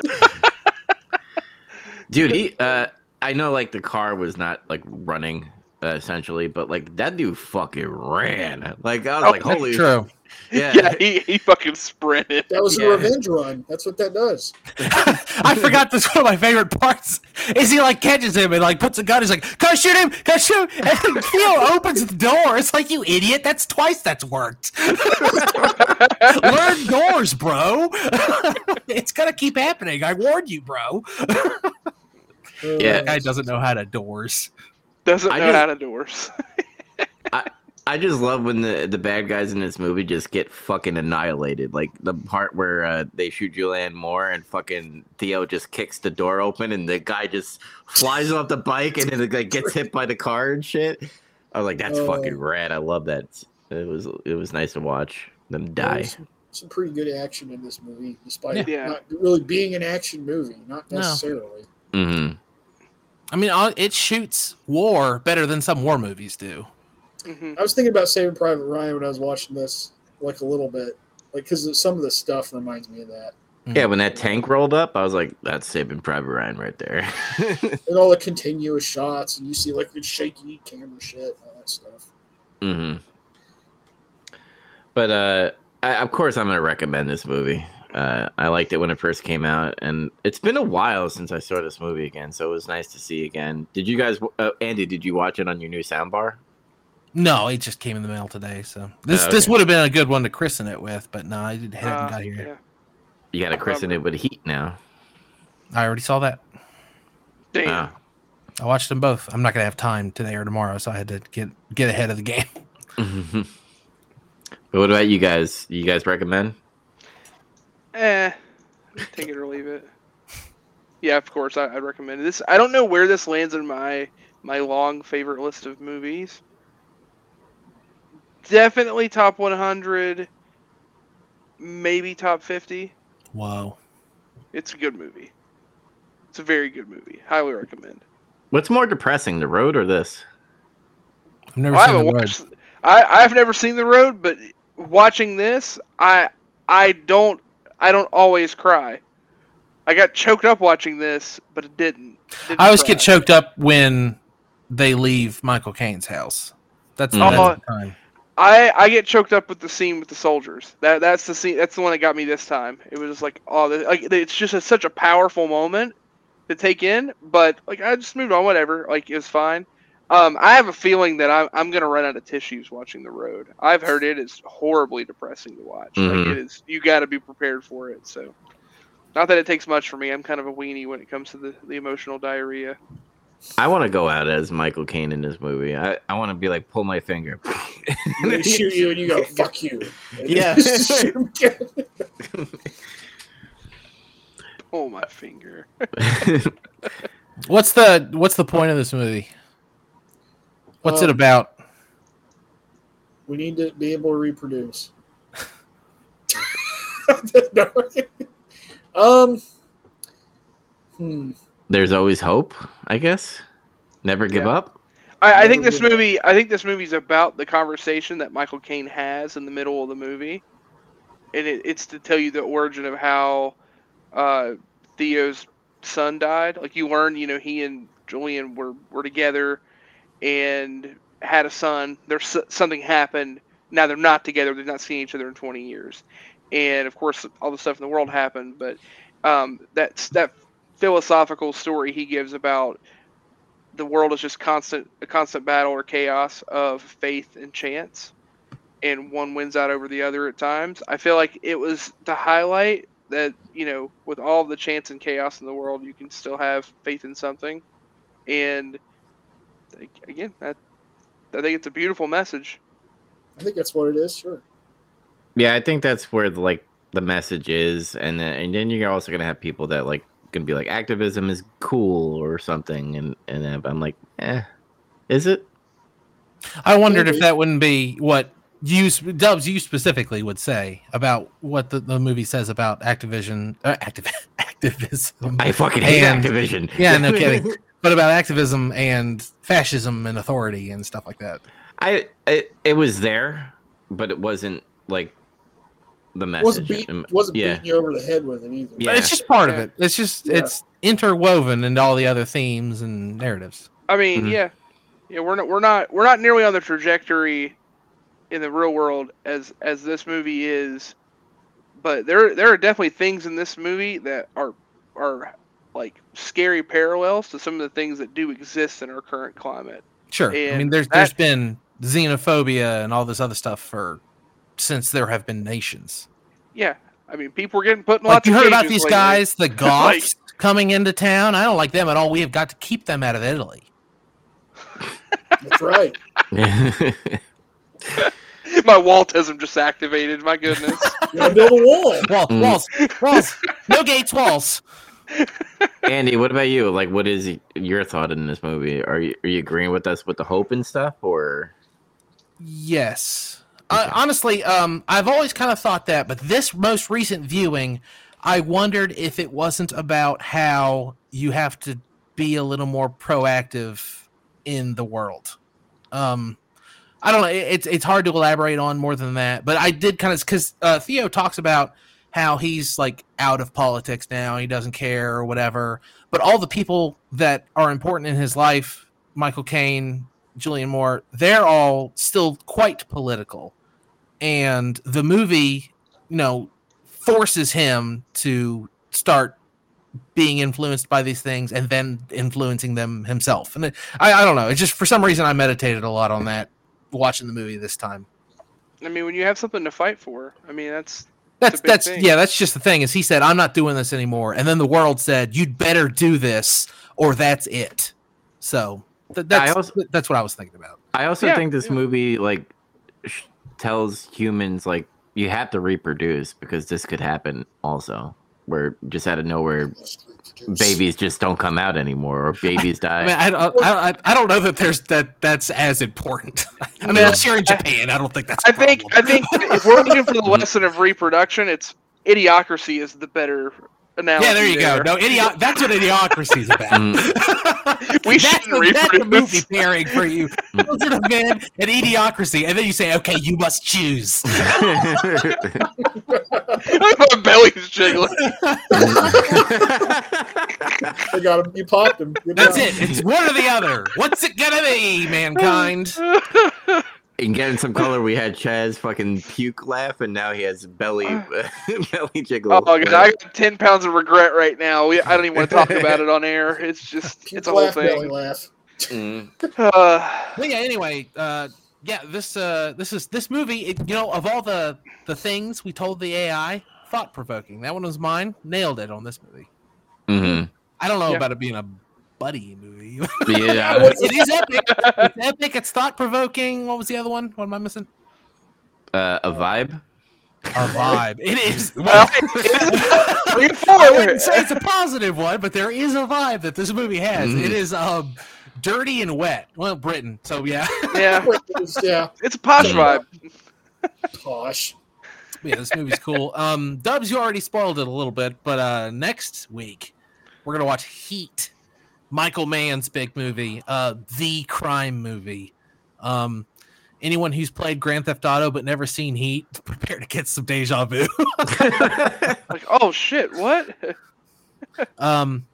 Dude, he uh I know like the car was not like running uh, essentially, but like that dude fucking ran. Like I was Oh, like, holy, True. yeah. Yeah, he, he fucking sprinted. That was Yeah. a revenge run. That's what that does. I forgot this one of my favorite parts is he like catches him and like puts a gun. He's like, "Can I shoot him? Can I shoot?" And then Theo opens the door. It's like, you idiot! That's twice that's worked. Learn doors, bro. It's gonna keep happening. I warned you, bro. Yeah. That guy doesn't know how to doors. Doesn't I know just- how to doors. I just love when the, the bad guys in this movie just get fucking annihilated. Like the part where uh, they shoot Julianne Moore and fucking Theo just kicks the door open and the guy just flies off the bike and then like gets hit by the car and shit. I was like, that's Uh, fucking rad. I love that. It was it was nice to watch them die. There's Some, some pretty good action in this movie, despite Yeah. not really being an action movie. Not No. necessarily. hmm I mean, uh, it shoots war better than some war movies do. hmm I was thinking about Saving Private Ryan when I was watching this, like a little bit, like because some of the stuff reminds me of that, Yeah, when that tank rolled up, I was like, that's Saving Private Ryan right there. and all the continuous shots, and you see like the shaky camera shit, all that stuff. hmm But uh, I, of course, I'm going to recommend this movie. Uh, I liked it when it first came out, and it's been a while since I saw this movie again, so it was nice to see again. Did you guys, uh, Andy? Did you watch it on your new soundbar? No, it just came in the mail today. So this Oh, this okay. would have been a good one to christen it with, but no, I didn't hadn't Uh, got here. yeah. You got to christen it with heat now. I already saw that. Damn. Ah. I watched them both. I'm not gonna have time today or tomorrow, so I had to get get ahead of the game. But what about you guys? You guys recommend? Eh, take it or leave it. Yeah, of course, I, I'd recommend it. This. I don't know where this lands in my my long favorite list of movies. Definitely top one hundred, maybe top fifty. Whoa. It's a good movie. It's a very good movie. Highly recommend. What's more depressing, The Road or this? I've never Well, I seen haven't the road. watched. I I've never seen The Road, but watching this, I I don't I don't always cry. I got choked up watching this, but it didn't. didn't I always cry. get choked up when they leave Michael Caine's house. That's, Mhm. that's the time. I, I get choked up with the scene with the soldiers. That that's the scene. That's the one that got me this time. It was just like, oh, the, like it's just a, such a powerful moment to take in. But like, I just moved on. Whatever. Like, it was fine. Um, I have a feeling that I'm I'm gonna run out of tissues watching The Road. I've heard it is horribly depressing to watch. Mhm. Like, it is. You got to be prepared for it. So, not that it takes much for me. I'm kind of a weenie when it comes to the, the emotional diarrhea. I want to go out as Michael Caine in this movie. I, I want to be like, pull my finger. And they shoot you, and you go, "Fuck you." And Yeah. shoot 'em again. Oh my finger. What's the what's the point of this movie? What's it Um, about? We need to be able to reproduce. um. Hmm. There's always hope, I guess. Never give Yeah. up. I, I think Never this did. movie. I think this movie's about the conversation that Michael Caine has in the middle of the movie, and it, it's to tell you the origin of how uh, Theo's son died. Like, you learn, you know, he and Julian were were together and had a son. There's s- something happened. Now they're not together. They've not seen each other in twenty years, and of course, all the stuff in the world happened. But um, that's that philosophical story he gives about the world is just constant a constant battle or chaos of faith and chance, and one wins out over the other at times. I feel like it was to highlight that, you know, with all the chance and chaos in the world, you can still have faith in something. And like, again, that I think it's a beautiful message. I think that's what it is. Sure. Yeah, I think that's where the, like the message is, and then and then you're also gonna have people that like gonna be like activism is cool or something, and and then I'm like, eh, is it? I wondered if maybe. that wouldn't be what you Dubs you specifically would say about what the, the movie says about Activision uh, activ- activism. I fucking hate And- Activision. Yeah, no kidding. But about activism and fascism and authority and stuff like that. I it, it was there, but it wasn't like the message. Wasn't beat, Um, wasn't yeah. beating you over the head with it either. Yeah. But it's just part of Yeah. it. It's just Yeah. it's interwoven into all the other themes and narratives. I mean, Mhm. yeah, Yeah, we're not we're not we're not nearly on the trajectory in the real world as as this movie is, but there there are definitely things in this movie that are are like scary parallels to some of the things that do exist in our current climate. Sure. And I mean, there's that, there's been xenophobia and all this other stuff for since there have been nations. Yeah, I mean, people were getting put in Like lots you of heard about cages these lately. guys, the Goths coming into town. I don't like them at all. We have got to keep them out of Italy. That's right. My Waltism just activated. My goodness. You gotta build a wall. Wall, Mm. Walls, walls, no gates, walls. Andy, what about you? Like, what is your thought in this movie? Are you are you agreeing with us with the hope and stuff, or? Yes. Uh, honestly, um, I've always kind of thought that, but this most recent viewing, I wondered if it wasn't about how you have to be a little more proactive in the world. Um, I don't know. it- It's it's hard to elaborate on more than that, but I did kind of because uh, Theo talks about how he's like out of politics now. He doesn't care or whatever. But all the people that are important in his life, Michael Caine, Julian Moore, they're all still quite political. And the movie, you know, forces him to start being influenced by these things and then influencing them himself. And it, I, I don't know. It's just for some reason I meditated a lot on that watching the movie this time. I mean, when you have something to fight for, I mean, that's That's a big that's thing. yeah, that's just the thing is he said, I'm not doing this anymore. And then the world said, you'd better do this or that's it. So th- that's, I also- that's what I was thinking about. I also Yeah, think this yeah. movie like sh- tells humans like you have to reproduce because this could happen also, where just out of nowhere babies just don't come out anymore or babies die. I mean, I don't, I, I- I don't know that there's that that's as important. I mean, Yeah. unless you're in Japan, I don't think that's. a I think I problem. think if we're looking for the lesson of reproduction, it's Idiocracy is the better analogy. Yeah, there you go. No, idiot. That's what Idiocracy is about. Mm. We that's, shouldn't the, that's the reproduce. movie pairing for you. Children of Men and Idiocracy, and then you say, okay, you must choose. My belly's jiggling. They got him. You popped him. Good That's job. it. It's one or the other. What's it gonna be, mankind? And getting some color, we had Chaz fucking puke laugh, and now he has belly belly jiggle. Oh god, I got ten pounds of regret right now. We, I don't even want to talk about it on air. It's just, Puke it's a whole laugh, belly thing. laugh. Mm. Uh, But yeah. Anyway, uh, yeah. This uh, this is this movie. It, you know, of all the the things we told the A I, thought provoking. That one was mine. Nailed it on this movie. Mm-hmm. I don't know Yeah. about it being a buddy movie. Yeah. it is epic. It's epic. It's thought provoking. What was the other one? What am I missing? Uh, a vibe. A vibe. It is. well, three and I four. wouldn't say it's a positive one, but there is a vibe that this movie has. Mhm. It is um, dirty and wet. Well, Britain. So yeah, Yeah, Yeah, it's a posh Yeah. vibe. posh. yeah. This movie's cool. Um, Dubs, you already spoiled it a little bit, but uh, next week we're gonna watch Heat, Michael Mann's big movie, uh, the crime movie. Um, anyone who's played Grand Theft Auto but never seen Heat, prepare to get some deja vu. Like, oh shit, what? um,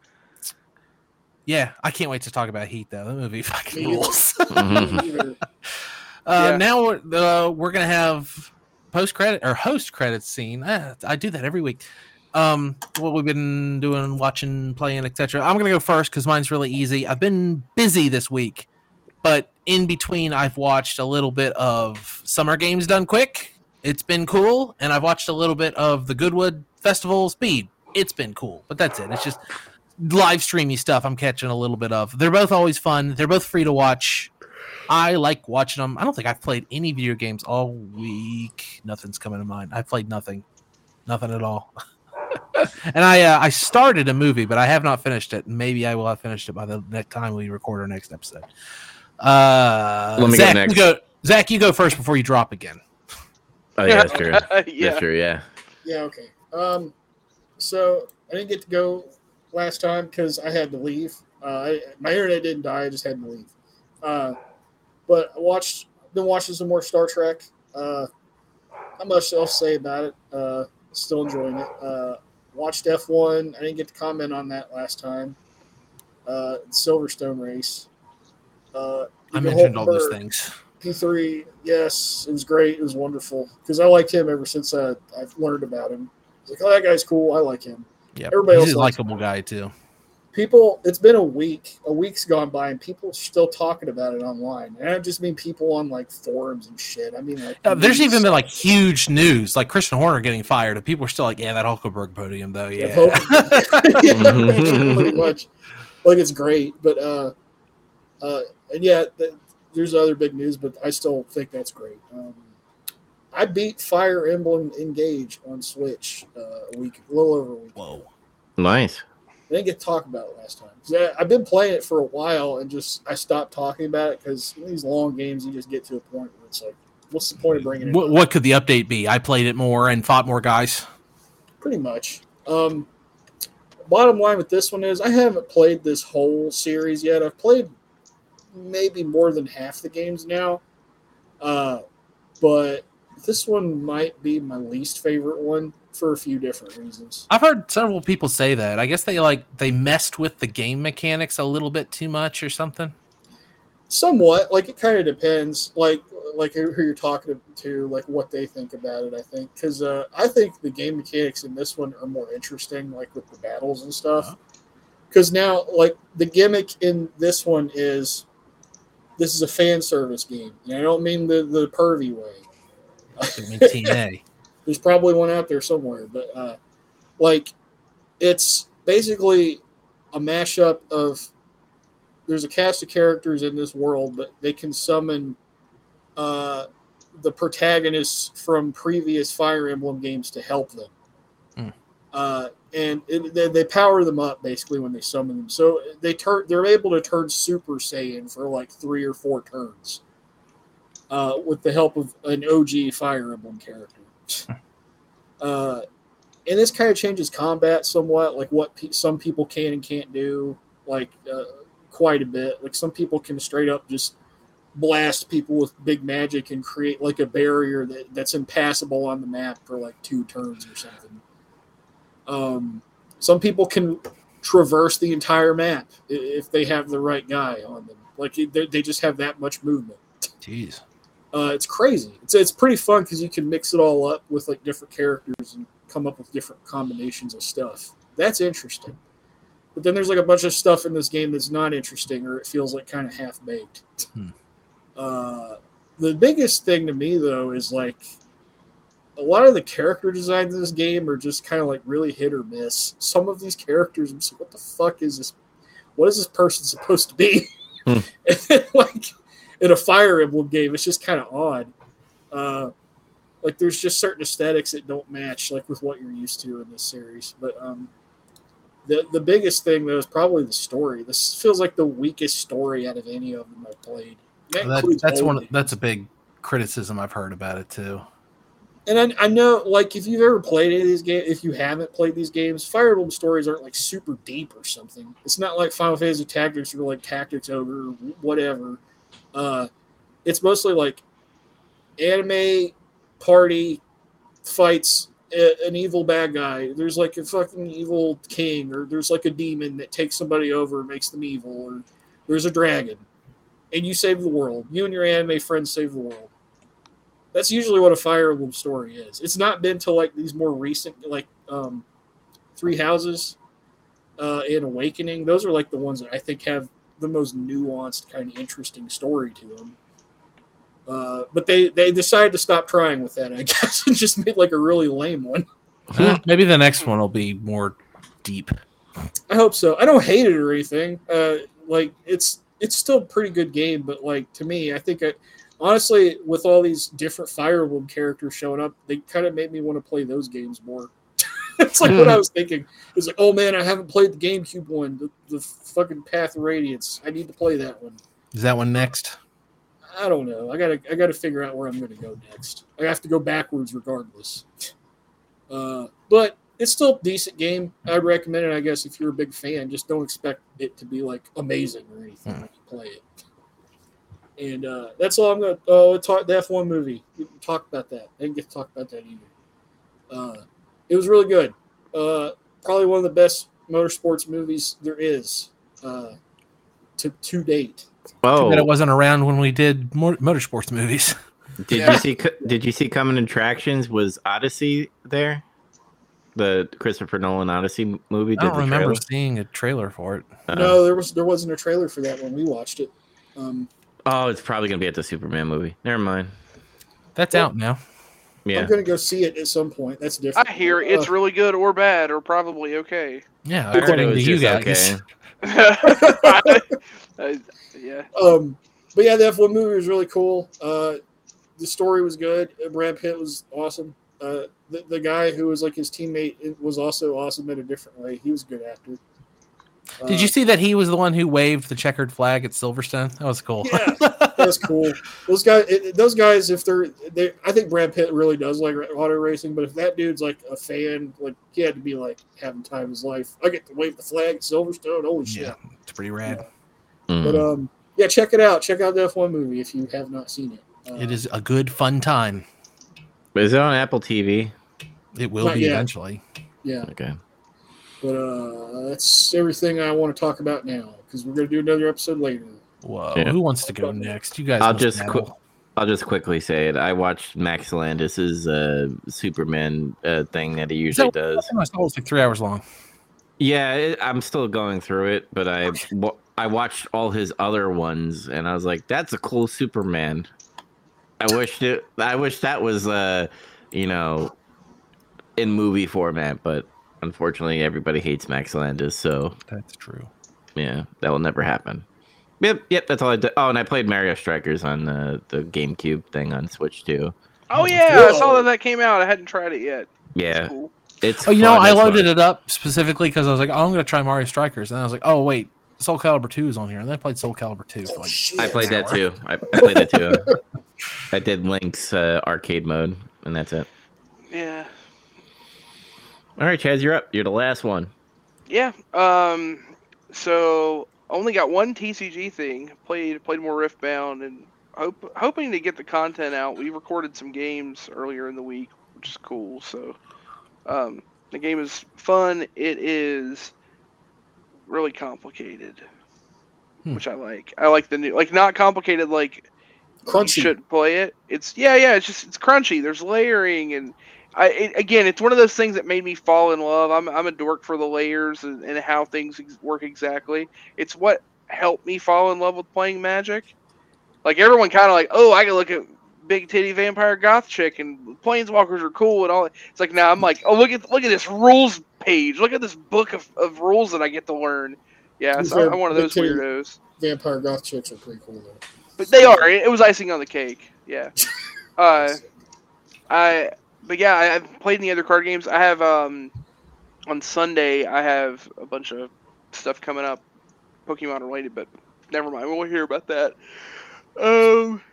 yeah, I can't wait to talk about Heat though. The movie fucking Me either. rules. Mhm. Either. Uh, Yeah. Now we're, uh, we're gonna have post credit or host credits scene. Ah, I do that every week. Um, what we've been doing, watching, playing, et cetera. I'm gonna go first because mine's really easy. I've been busy this week, but in between, I've watched a little bit of Summer Games Done Quick. It's been cool, and I've watched a little bit of the Goodwood Festival Speed. It's been cool, but that's it. It's just live streamy stuff I'm catching a little bit of. They're both always fun. They're both free to watch. I like watching them. I don't think I've played any video games all week. Nothing's coming to mind. I've played nothing. Nothing at all. And I uh, I started a movie, but I have not finished it. Maybe I will have finished it by the next time we record our next episode. Uh, Let me go Zach, next. You go, Zach, you go first before you drop again. Oh yeah, that's true. Yeah. That's true. Yeah. Yeah, okay. Um, so I didn't get to go last time because I had to leave. Uh, I, my internet didn't die. I just had to leave. Uh, but I watched, been watching some more Star Trek. Uh, not much else to say about it. Uh, still enjoying it. Uh, watched F one. I didn't get to comment on that last time. Uh, Silverstone race. Uh, I You can mentioned hold all those Bird. things. P three, yes, it was great. It was wonderful because I liked him ever since uh, I've learned about him. It's like, oh, that guy's cool. I like him. Yeah, Everybody he's else a likes likable guy too. people. It's been a week. A week's gone by, and people are still talking about it online. And I don't just mean people on like forums and shit. I mean like Uh, there's news. even been like huge news, like Christian Horner getting fired, and people are still like, "Yeah, that Hulkenberg podium, though." Yeah, Yeah, pretty much. Like it's great, but uh, uh, and yeah, th- there's other big news, but I still think that's great. Um, I beat Fire Emblem Engage on Switch uh, a week, a little over a week. Whoa. Nice. I didn't get to talk about it last time. 'Cause I- I've been playing it for a while, and just I stopped talking about it because these long games, you just get to a point where it's like, what's the point of bringing it What, up? what could the update be? I played it more and fought more guys. Pretty much. Um, bottom line with this one is I haven't played this whole series yet. I've played maybe more than half the games now, uh, but this one might be my least favorite one for a few different reasons. I've heard several people say that. I guess they like they messed with the game mechanics a little bit too much or something. Somewhat, like it kind of depends, like like who you're talking to, like what they think about it. I think because uh, I think the game mechanics in this one are more interesting, like with the battles and stuff. Because now, like the gimmick in this one is this is a fan service game. And I don't mean the the pervy way. I mean, T N A. There's probably one out there somewhere, but uh, like it's basically a mashup of there's a cast of characters in this world, but they can summon uh, the protagonists from previous Fire Emblem games to help them. Mm. Uh, and it, they, they power them up basically when they summon them. So they turn they're able to turn Super Saiyan for like three or four turns uh, with the help of an O G Fire Emblem character. Uh, and this kind of changes combat somewhat, like what pe- some people can and can't do, like uh, quite a bit. Like some people can straight up just blast people with big magic and create like a barrier that, that's impassable on the map for like two turns or something. Um, some people can traverse the entire map if they have the right guy on them. Like they, they just have that much movement. Jeez. Uh, it's crazy. It's it's pretty fun because you can mix it all up with like different characters and come up with different combinations of stuff. That's interesting. But then there's like a bunch of stuff in this game that's not interesting, or it feels like kind of half baked. Hmm. Uh, the biggest thing to me though is like a lot of the character designs in this game are just kind of like really hit or miss. Some of these characters, I'm just like, what the fuck is this? What is this person supposed to be? Hmm. And then, like. In a Fire Emblem game, it's just kind of odd. Uh, like there's just certain aesthetics that don't match, like with what you're used to in this series. But um, the the biggest thing though is probably the story. This feels like the weakest story out of any of them I've played. That That, includes that's old one. games. That's a big criticism I've heard about it too. And I, I know, like, if you've ever played any of these games, if you haven't played these games, Fire Emblem stories aren't like super deep or something. It's not like Final Fantasy Tactics or like Tactics Ogre or whatever. Uh, it's mostly like anime party fights a, an evil bad guy. There's like a fucking evil king, or there's like a demon that takes somebody over and makes them evil, or there's a dragon, and you save the world. You and your anime friends save the world. That's usually what a Fire Emblem story is. It's not been to like these more recent, like um, Three Houses uh, and Awakening. Those are like the ones that I think have the most nuanced, kind of interesting story to them. Uh, but they, they decided to stop trying with that, I guess, and just made like a really lame one. Eh, maybe the next one will be more deep. I hope so. I don't hate it or anything. Uh, like it's it's still a pretty good game, but like to me, I think I, honestly, with all these different Fire Emblem characters showing up, they kind of made me want to play those games more. It's like what I was thinking. It's like, oh man, I haven't played the GameCube one, the, the fucking Path of Radiance. I need to play that one. Is that one next? I don't know. I gotta I gotta figure out where I'm gonna go next. I have to go backwards regardless. Uh, but it's still a decent game. I'd recommend it, I guess, if you're a big fan. Just don't expect it to be like amazing or anything when you play it. And uh, that's all I'm gonna oh talk the F one movie. We can talk about that. I didn't get to talk about that either. Uh, it was really good. Uh, probably one of the best motorsports movies there is uh, to to date. Oh, That it wasn't around when we did more motorsports movies. did Yeah. you see? Did you see coming attractions? Was Odyssey there? The Christopher Nolan Odyssey movie. I Did don't the remember trailer? seeing a trailer for it. Uh, No, there was there wasn't a trailer for that when we watched it. Um, Oh, it's probably gonna be at the Superman movie. Never mind. That's Well, out now. Yeah. I'm gonna go see it at some point. That's different. I hear it's Uh, really good or bad or probably okay. Yeah, I heard it according to was you just guys. okay. Uh, yeah. um, but yeah, the F one movie was really cool. Uh, the story was good. Brad Pitt was awesome. Uh, the, the guy who was like his teammate was also awesome in a different way. He was a good actor. Uh, Did you see that he was the one who waved the checkered flag at Silverstone? That was cool. Yeah, that's cool. Those guys, it, those guys, if they're, they, I think Brad Pitt really does like auto racing. But if that dude's like a fan, like he had to be like having time of his life. I get to wave the flag at Silverstone. Holy shit! Yeah, it's pretty rad. Mm. But um, yeah, check it out. Check out the F one movie if you have not seen it. Uh, It is a good, fun time. Is it on Apple T V? It will Not be yet. eventually. Yeah, Okay. but uh, that's everything I want to talk about now because we're gonna do another episode later. Whoa, Yeah. who wants to go next? You guys. I'll must just battle. qu- I'll just quickly say it. I watched Max Landis's uh, Superman uh, thing that he usually So- does. It's almost like three hours long. Yeah, it, I'm still going through it, but I wa- I watched all his other ones, and I was like, "That's a cool Superman." I wish it. I wish that was, uh, you know, in movie format, but unfortunately, everybody hates Max Landis, so That's true. yeah, that will never happen. Yep, yep. That's all I did. Oh, and I played Mario Strikers on the the GameCube thing on Switch too. Oh yeah, I saw that that came out. I hadn't tried it yet. Yeah, Cool. it's. Oh, you know, fun I as loaded fuck. it up specifically because I was like, oh, I'm going to try Mario Strikers. And I was like, oh, wait, Soul Calibur two is on here. And then I played Soul Calibur two. For Oh, like, shit. I played that too. I, I played that too. I did Link's uh, arcade mode, and that's it. Yeah. All right, Chaz, you're up. You're the last one. Yeah. Um. So only got one T C G thing. Played played more Riftbound and hope hoping to get the content out. We recorded some games earlier in the week, which is cool. So, um, the game is fun. It is really complicated, Hmm. which I like. I like the new, like not complicated like you Crunchy. should play it. It's yeah, yeah. It's just it's crunchy. There's layering and I it, again, it's one of those things that made me fall in love. I'm I'm a dork for the layers and, and how things ex- work exactly. It's what helped me fall in love with playing Magic. Like everyone kind of like, oh, I can look at big titty vampire goth chick and planeswalkers are cool and all. It's like now I'm like, oh, look at look at this rules page. Look at this book of, of rules that I get to learn. Yeah, so I'm one of Big those titty weirdos. Vampire goth chicks are pretty cool though. But they are. It, it was icing on the cake. Yeah. Uh, I. But yeah, I, I've played any other card games. I have um, on Sunday. I have a bunch of stuff coming up, Pokemon related. But never mind. We'll hear about that. Um,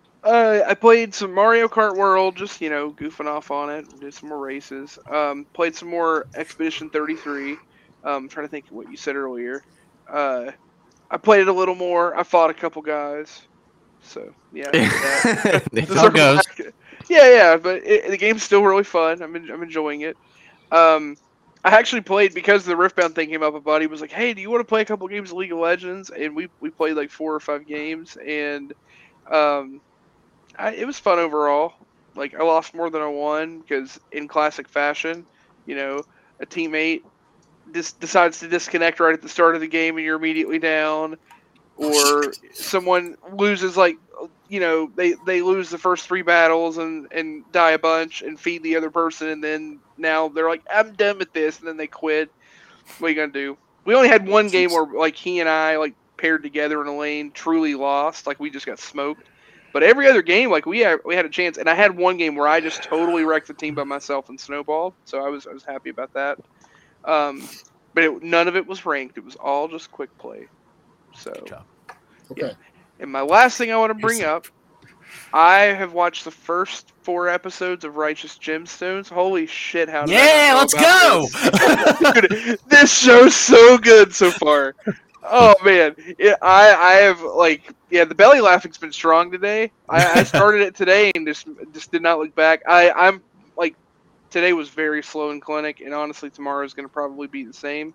I I played some Mario Kart World. Just you know, goofing off on it. Did some more races. Um, played some more Expedition thirty-three. Um, trying to think of what you said earlier. Uh, I played it a little more. I fought a couple guys. So yeah. I did that. That's To how it circle goes. back- Yeah, yeah, but it, the game's still really fun. I'm en- I'm enjoying it. Um, I actually played because the Riftbound thing came up. A buddy was like, "Hey, do you want to play a couple games of League of Legends?" And we we played like four or five games, and um, I, it was fun overall. Like I lost more than I won because in classic fashion, you know, a teammate just decides to disconnect right at the start of the game, and you're immediately down. Or someone loses, like, you know, they, they lose the first three battles and, and die a bunch and feed the other person, and then now they're like, I'm done with this, and then they quit. What are you going to do? We only had one game where, like, he and I, like, paired together in a lane, truly lost. Like, we just got smoked. But every other game, like, we had, we had a chance. And I had one game where I just totally wrecked the team by myself and snowballed, so I was I was happy about that. Um, but it, none of it was ranked. It was all just quick play. So... Good job. Okay. And my last thing I want to bring up, I have watched the first four episodes of Righteous Gemstones. Holy shit, how did I Yeah, not let's know go. about this? Dude, this show's so good so far. Oh man, it, I I have like yeah, the belly laughing's been strong today. I, I started it today and just just did not look back. I I'm like today was very slow in clinic, and honestly tomorrow is going to probably be the same.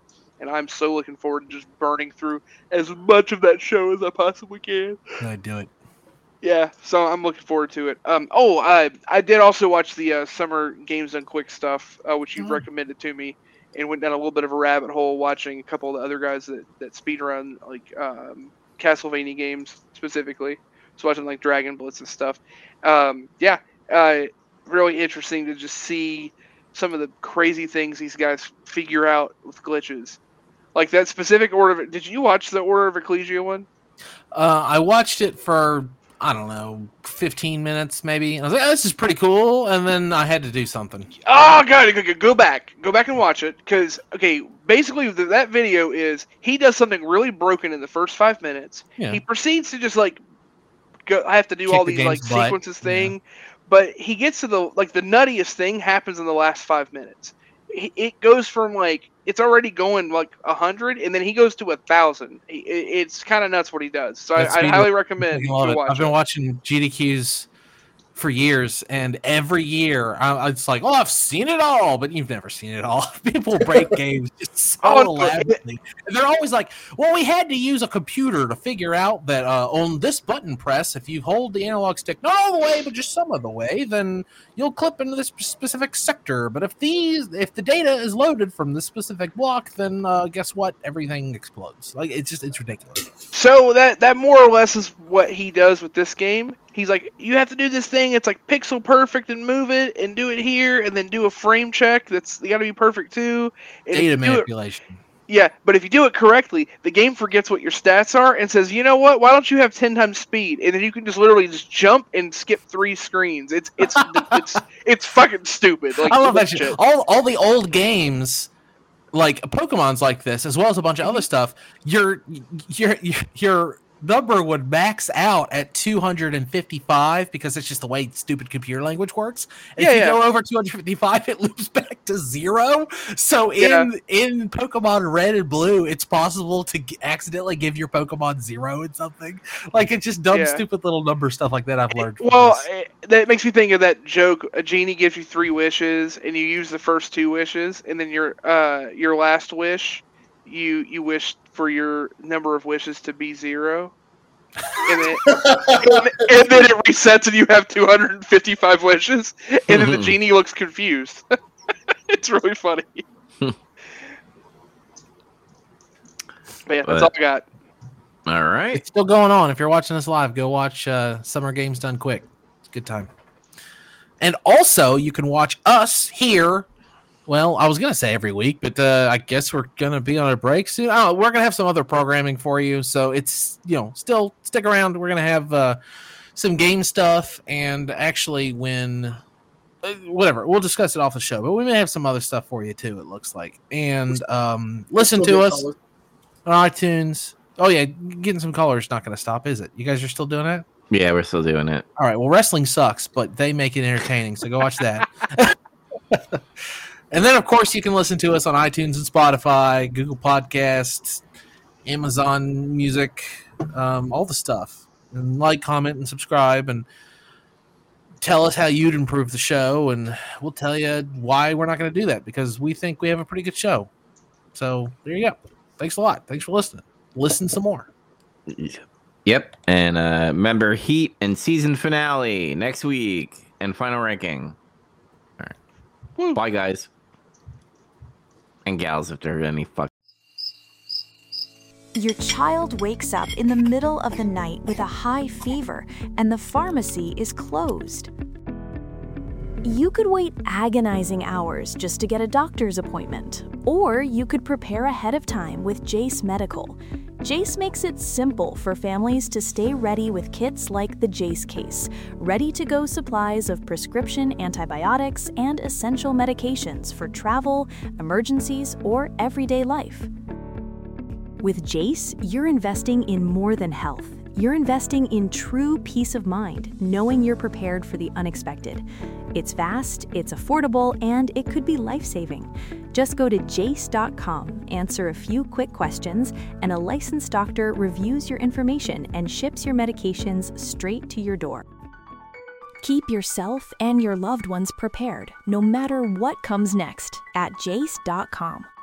and I'm so looking forward to just burning through as much of that show as I possibly can. I do it. Yeah, so I'm looking forward to it. Um, oh, I I did also watch the uh, Summer Games Done Quick stuff, uh, which you've Oh. recommended to me, and went down a little bit of a rabbit hole watching a couple of the other guys that that speedrun like um, Castlevania games specifically. So watching like Dragon Blitz and stuff. Um, yeah, uh, really interesting to just see some of the crazy things these guys figure out with glitches. Like that specific Order of... Did you watch the Order of Ecclesia one? Uh, I watched it for, I don't know, fifteen minutes maybe. I was like, oh, this is pretty cool. And then I had to do something. Oh, God, go, go, go back. Go back and watch it. Because, okay, basically the, that video is he does something really broken in the first five minutes. Yeah. He proceeds to just, like, go. I have to do Kick all the these, like, game's butt. sequences thing. But he gets to the, like, the nuttiest thing happens in the last five minutes. It, it goes from, like, it's already going, like, a hundred, and then he goes to a thousand. It, it's kind of nuts what he does. So I, That's I'd me. highly recommend I you love it. watch I've been it. watching G D Qs for years, and every year I, it's like, oh, I've seen it all, but you've never seen it all. People break games just so Oh, no, elaborately. And they're always like, well, we had to use a computer to figure out that uh, on this button press, if you hold the analog stick not all the way, but just some of the way, then you'll clip into this specific sector. But if these, if the data is loaded from this specific block, then uh, guess what? Everything explodes. Like it's just, it's ridiculous. So that that more or less is what he does with this game. He's like, you have to do this thing. It's like pixel perfect and move it and do it here and then do a frame check. That's got to be perfect too. And if Data you do it- manipulation. yeah, but if you do it correctly, the game forgets what your stats are and says, you know what? Why don't you have ten times speed? And then you can just literally just jump and skip three screens. It's it's it's it's fucking stupid. Like I love that legit. shit. All all the old games, like Pokemon's like this, as well as a bunch of other stuff. Your your your number would max out at two hundred fifty-five because it's just the way stupid computer language works. If Yeah, you yeah. go over two hundred fifty-five, it loops back to zero. So in Yeah. in Pokemon Red and Blue, it's possible to g- accidentally give your Pokemon zero in something. Like it's just dumb, Yeah. stupid little number stuff like that I've learned. from Well, this. eh, that makes me think of that joke. A genie gives you three wishes, and you use the first two wishes, and then your uh your last wish, you you wish for your number of wishes to be zero, and then and, and then it resets, and you have two hundred fifty-five wishes, and then the genie looks confused. It's really funny. But yeah, that's But- all I got. All right. It's still going on. If you're watching this live, go watch uh, Summer Games Done Quick. It's a good time. And also, you can watch us here. Well, I was going to say every week, but uh, I guess we're going to be on a break soon. Oh, we're going to have some other programming for you. So it's, you know, still stick around. We're going to have uh, some game stuff. And actually, when, uh, whatever, we'll discuss it off the show. But we may have some other stuff for you, too, it looks like. And um, listen Still to get us color. on iTunes. Oh, yeah, getting some color is not going to stop, is it? You guys are still doing that? Yeah, we're still doing it. All right, well, wrestling sucks, but they make it entertaining, so go watch that. And then, of course, you can listen to us on iTunes and Spotify, Google Podcasts, Amazon Music, um, all the stuff. And like, comment, and subscribe, and tell us how you'd improve the show, and we'll tell you why we're not going to do that, because we think we have a pretty good show. So there you go. Thanks a lot. Thanks for listening. Listen some more. Yep. And uh remember Heat and season finale next week and final ranking. All right. Woo. Bye guys. And gals if there are any fuck. Your child wakes up in the middle of the night with a high fever, and the pharmacy is closed. You could wait agonizing hours just to get a doctor's appointment, or you could prepare ahead of time with Jace Medical. Jace makes it simple for families to stay ready with kits like the Jace Case, ready-to-go supplies of prescription antibiotics and essential medications for travel, emergencies, or everyday life. With Jace, you're investing in more than health. You're investing in true peace of mind, knowing you're prepared for the unexpected. It's fast, it's affordable, and it could be life-saving. Just go to jace dot com, answer a few quick questions, and a licensed doctor reviews your information and ships your medications straight to your door. Keep yourself and your loved ones prepared, no matter what comes next, at jace dot com.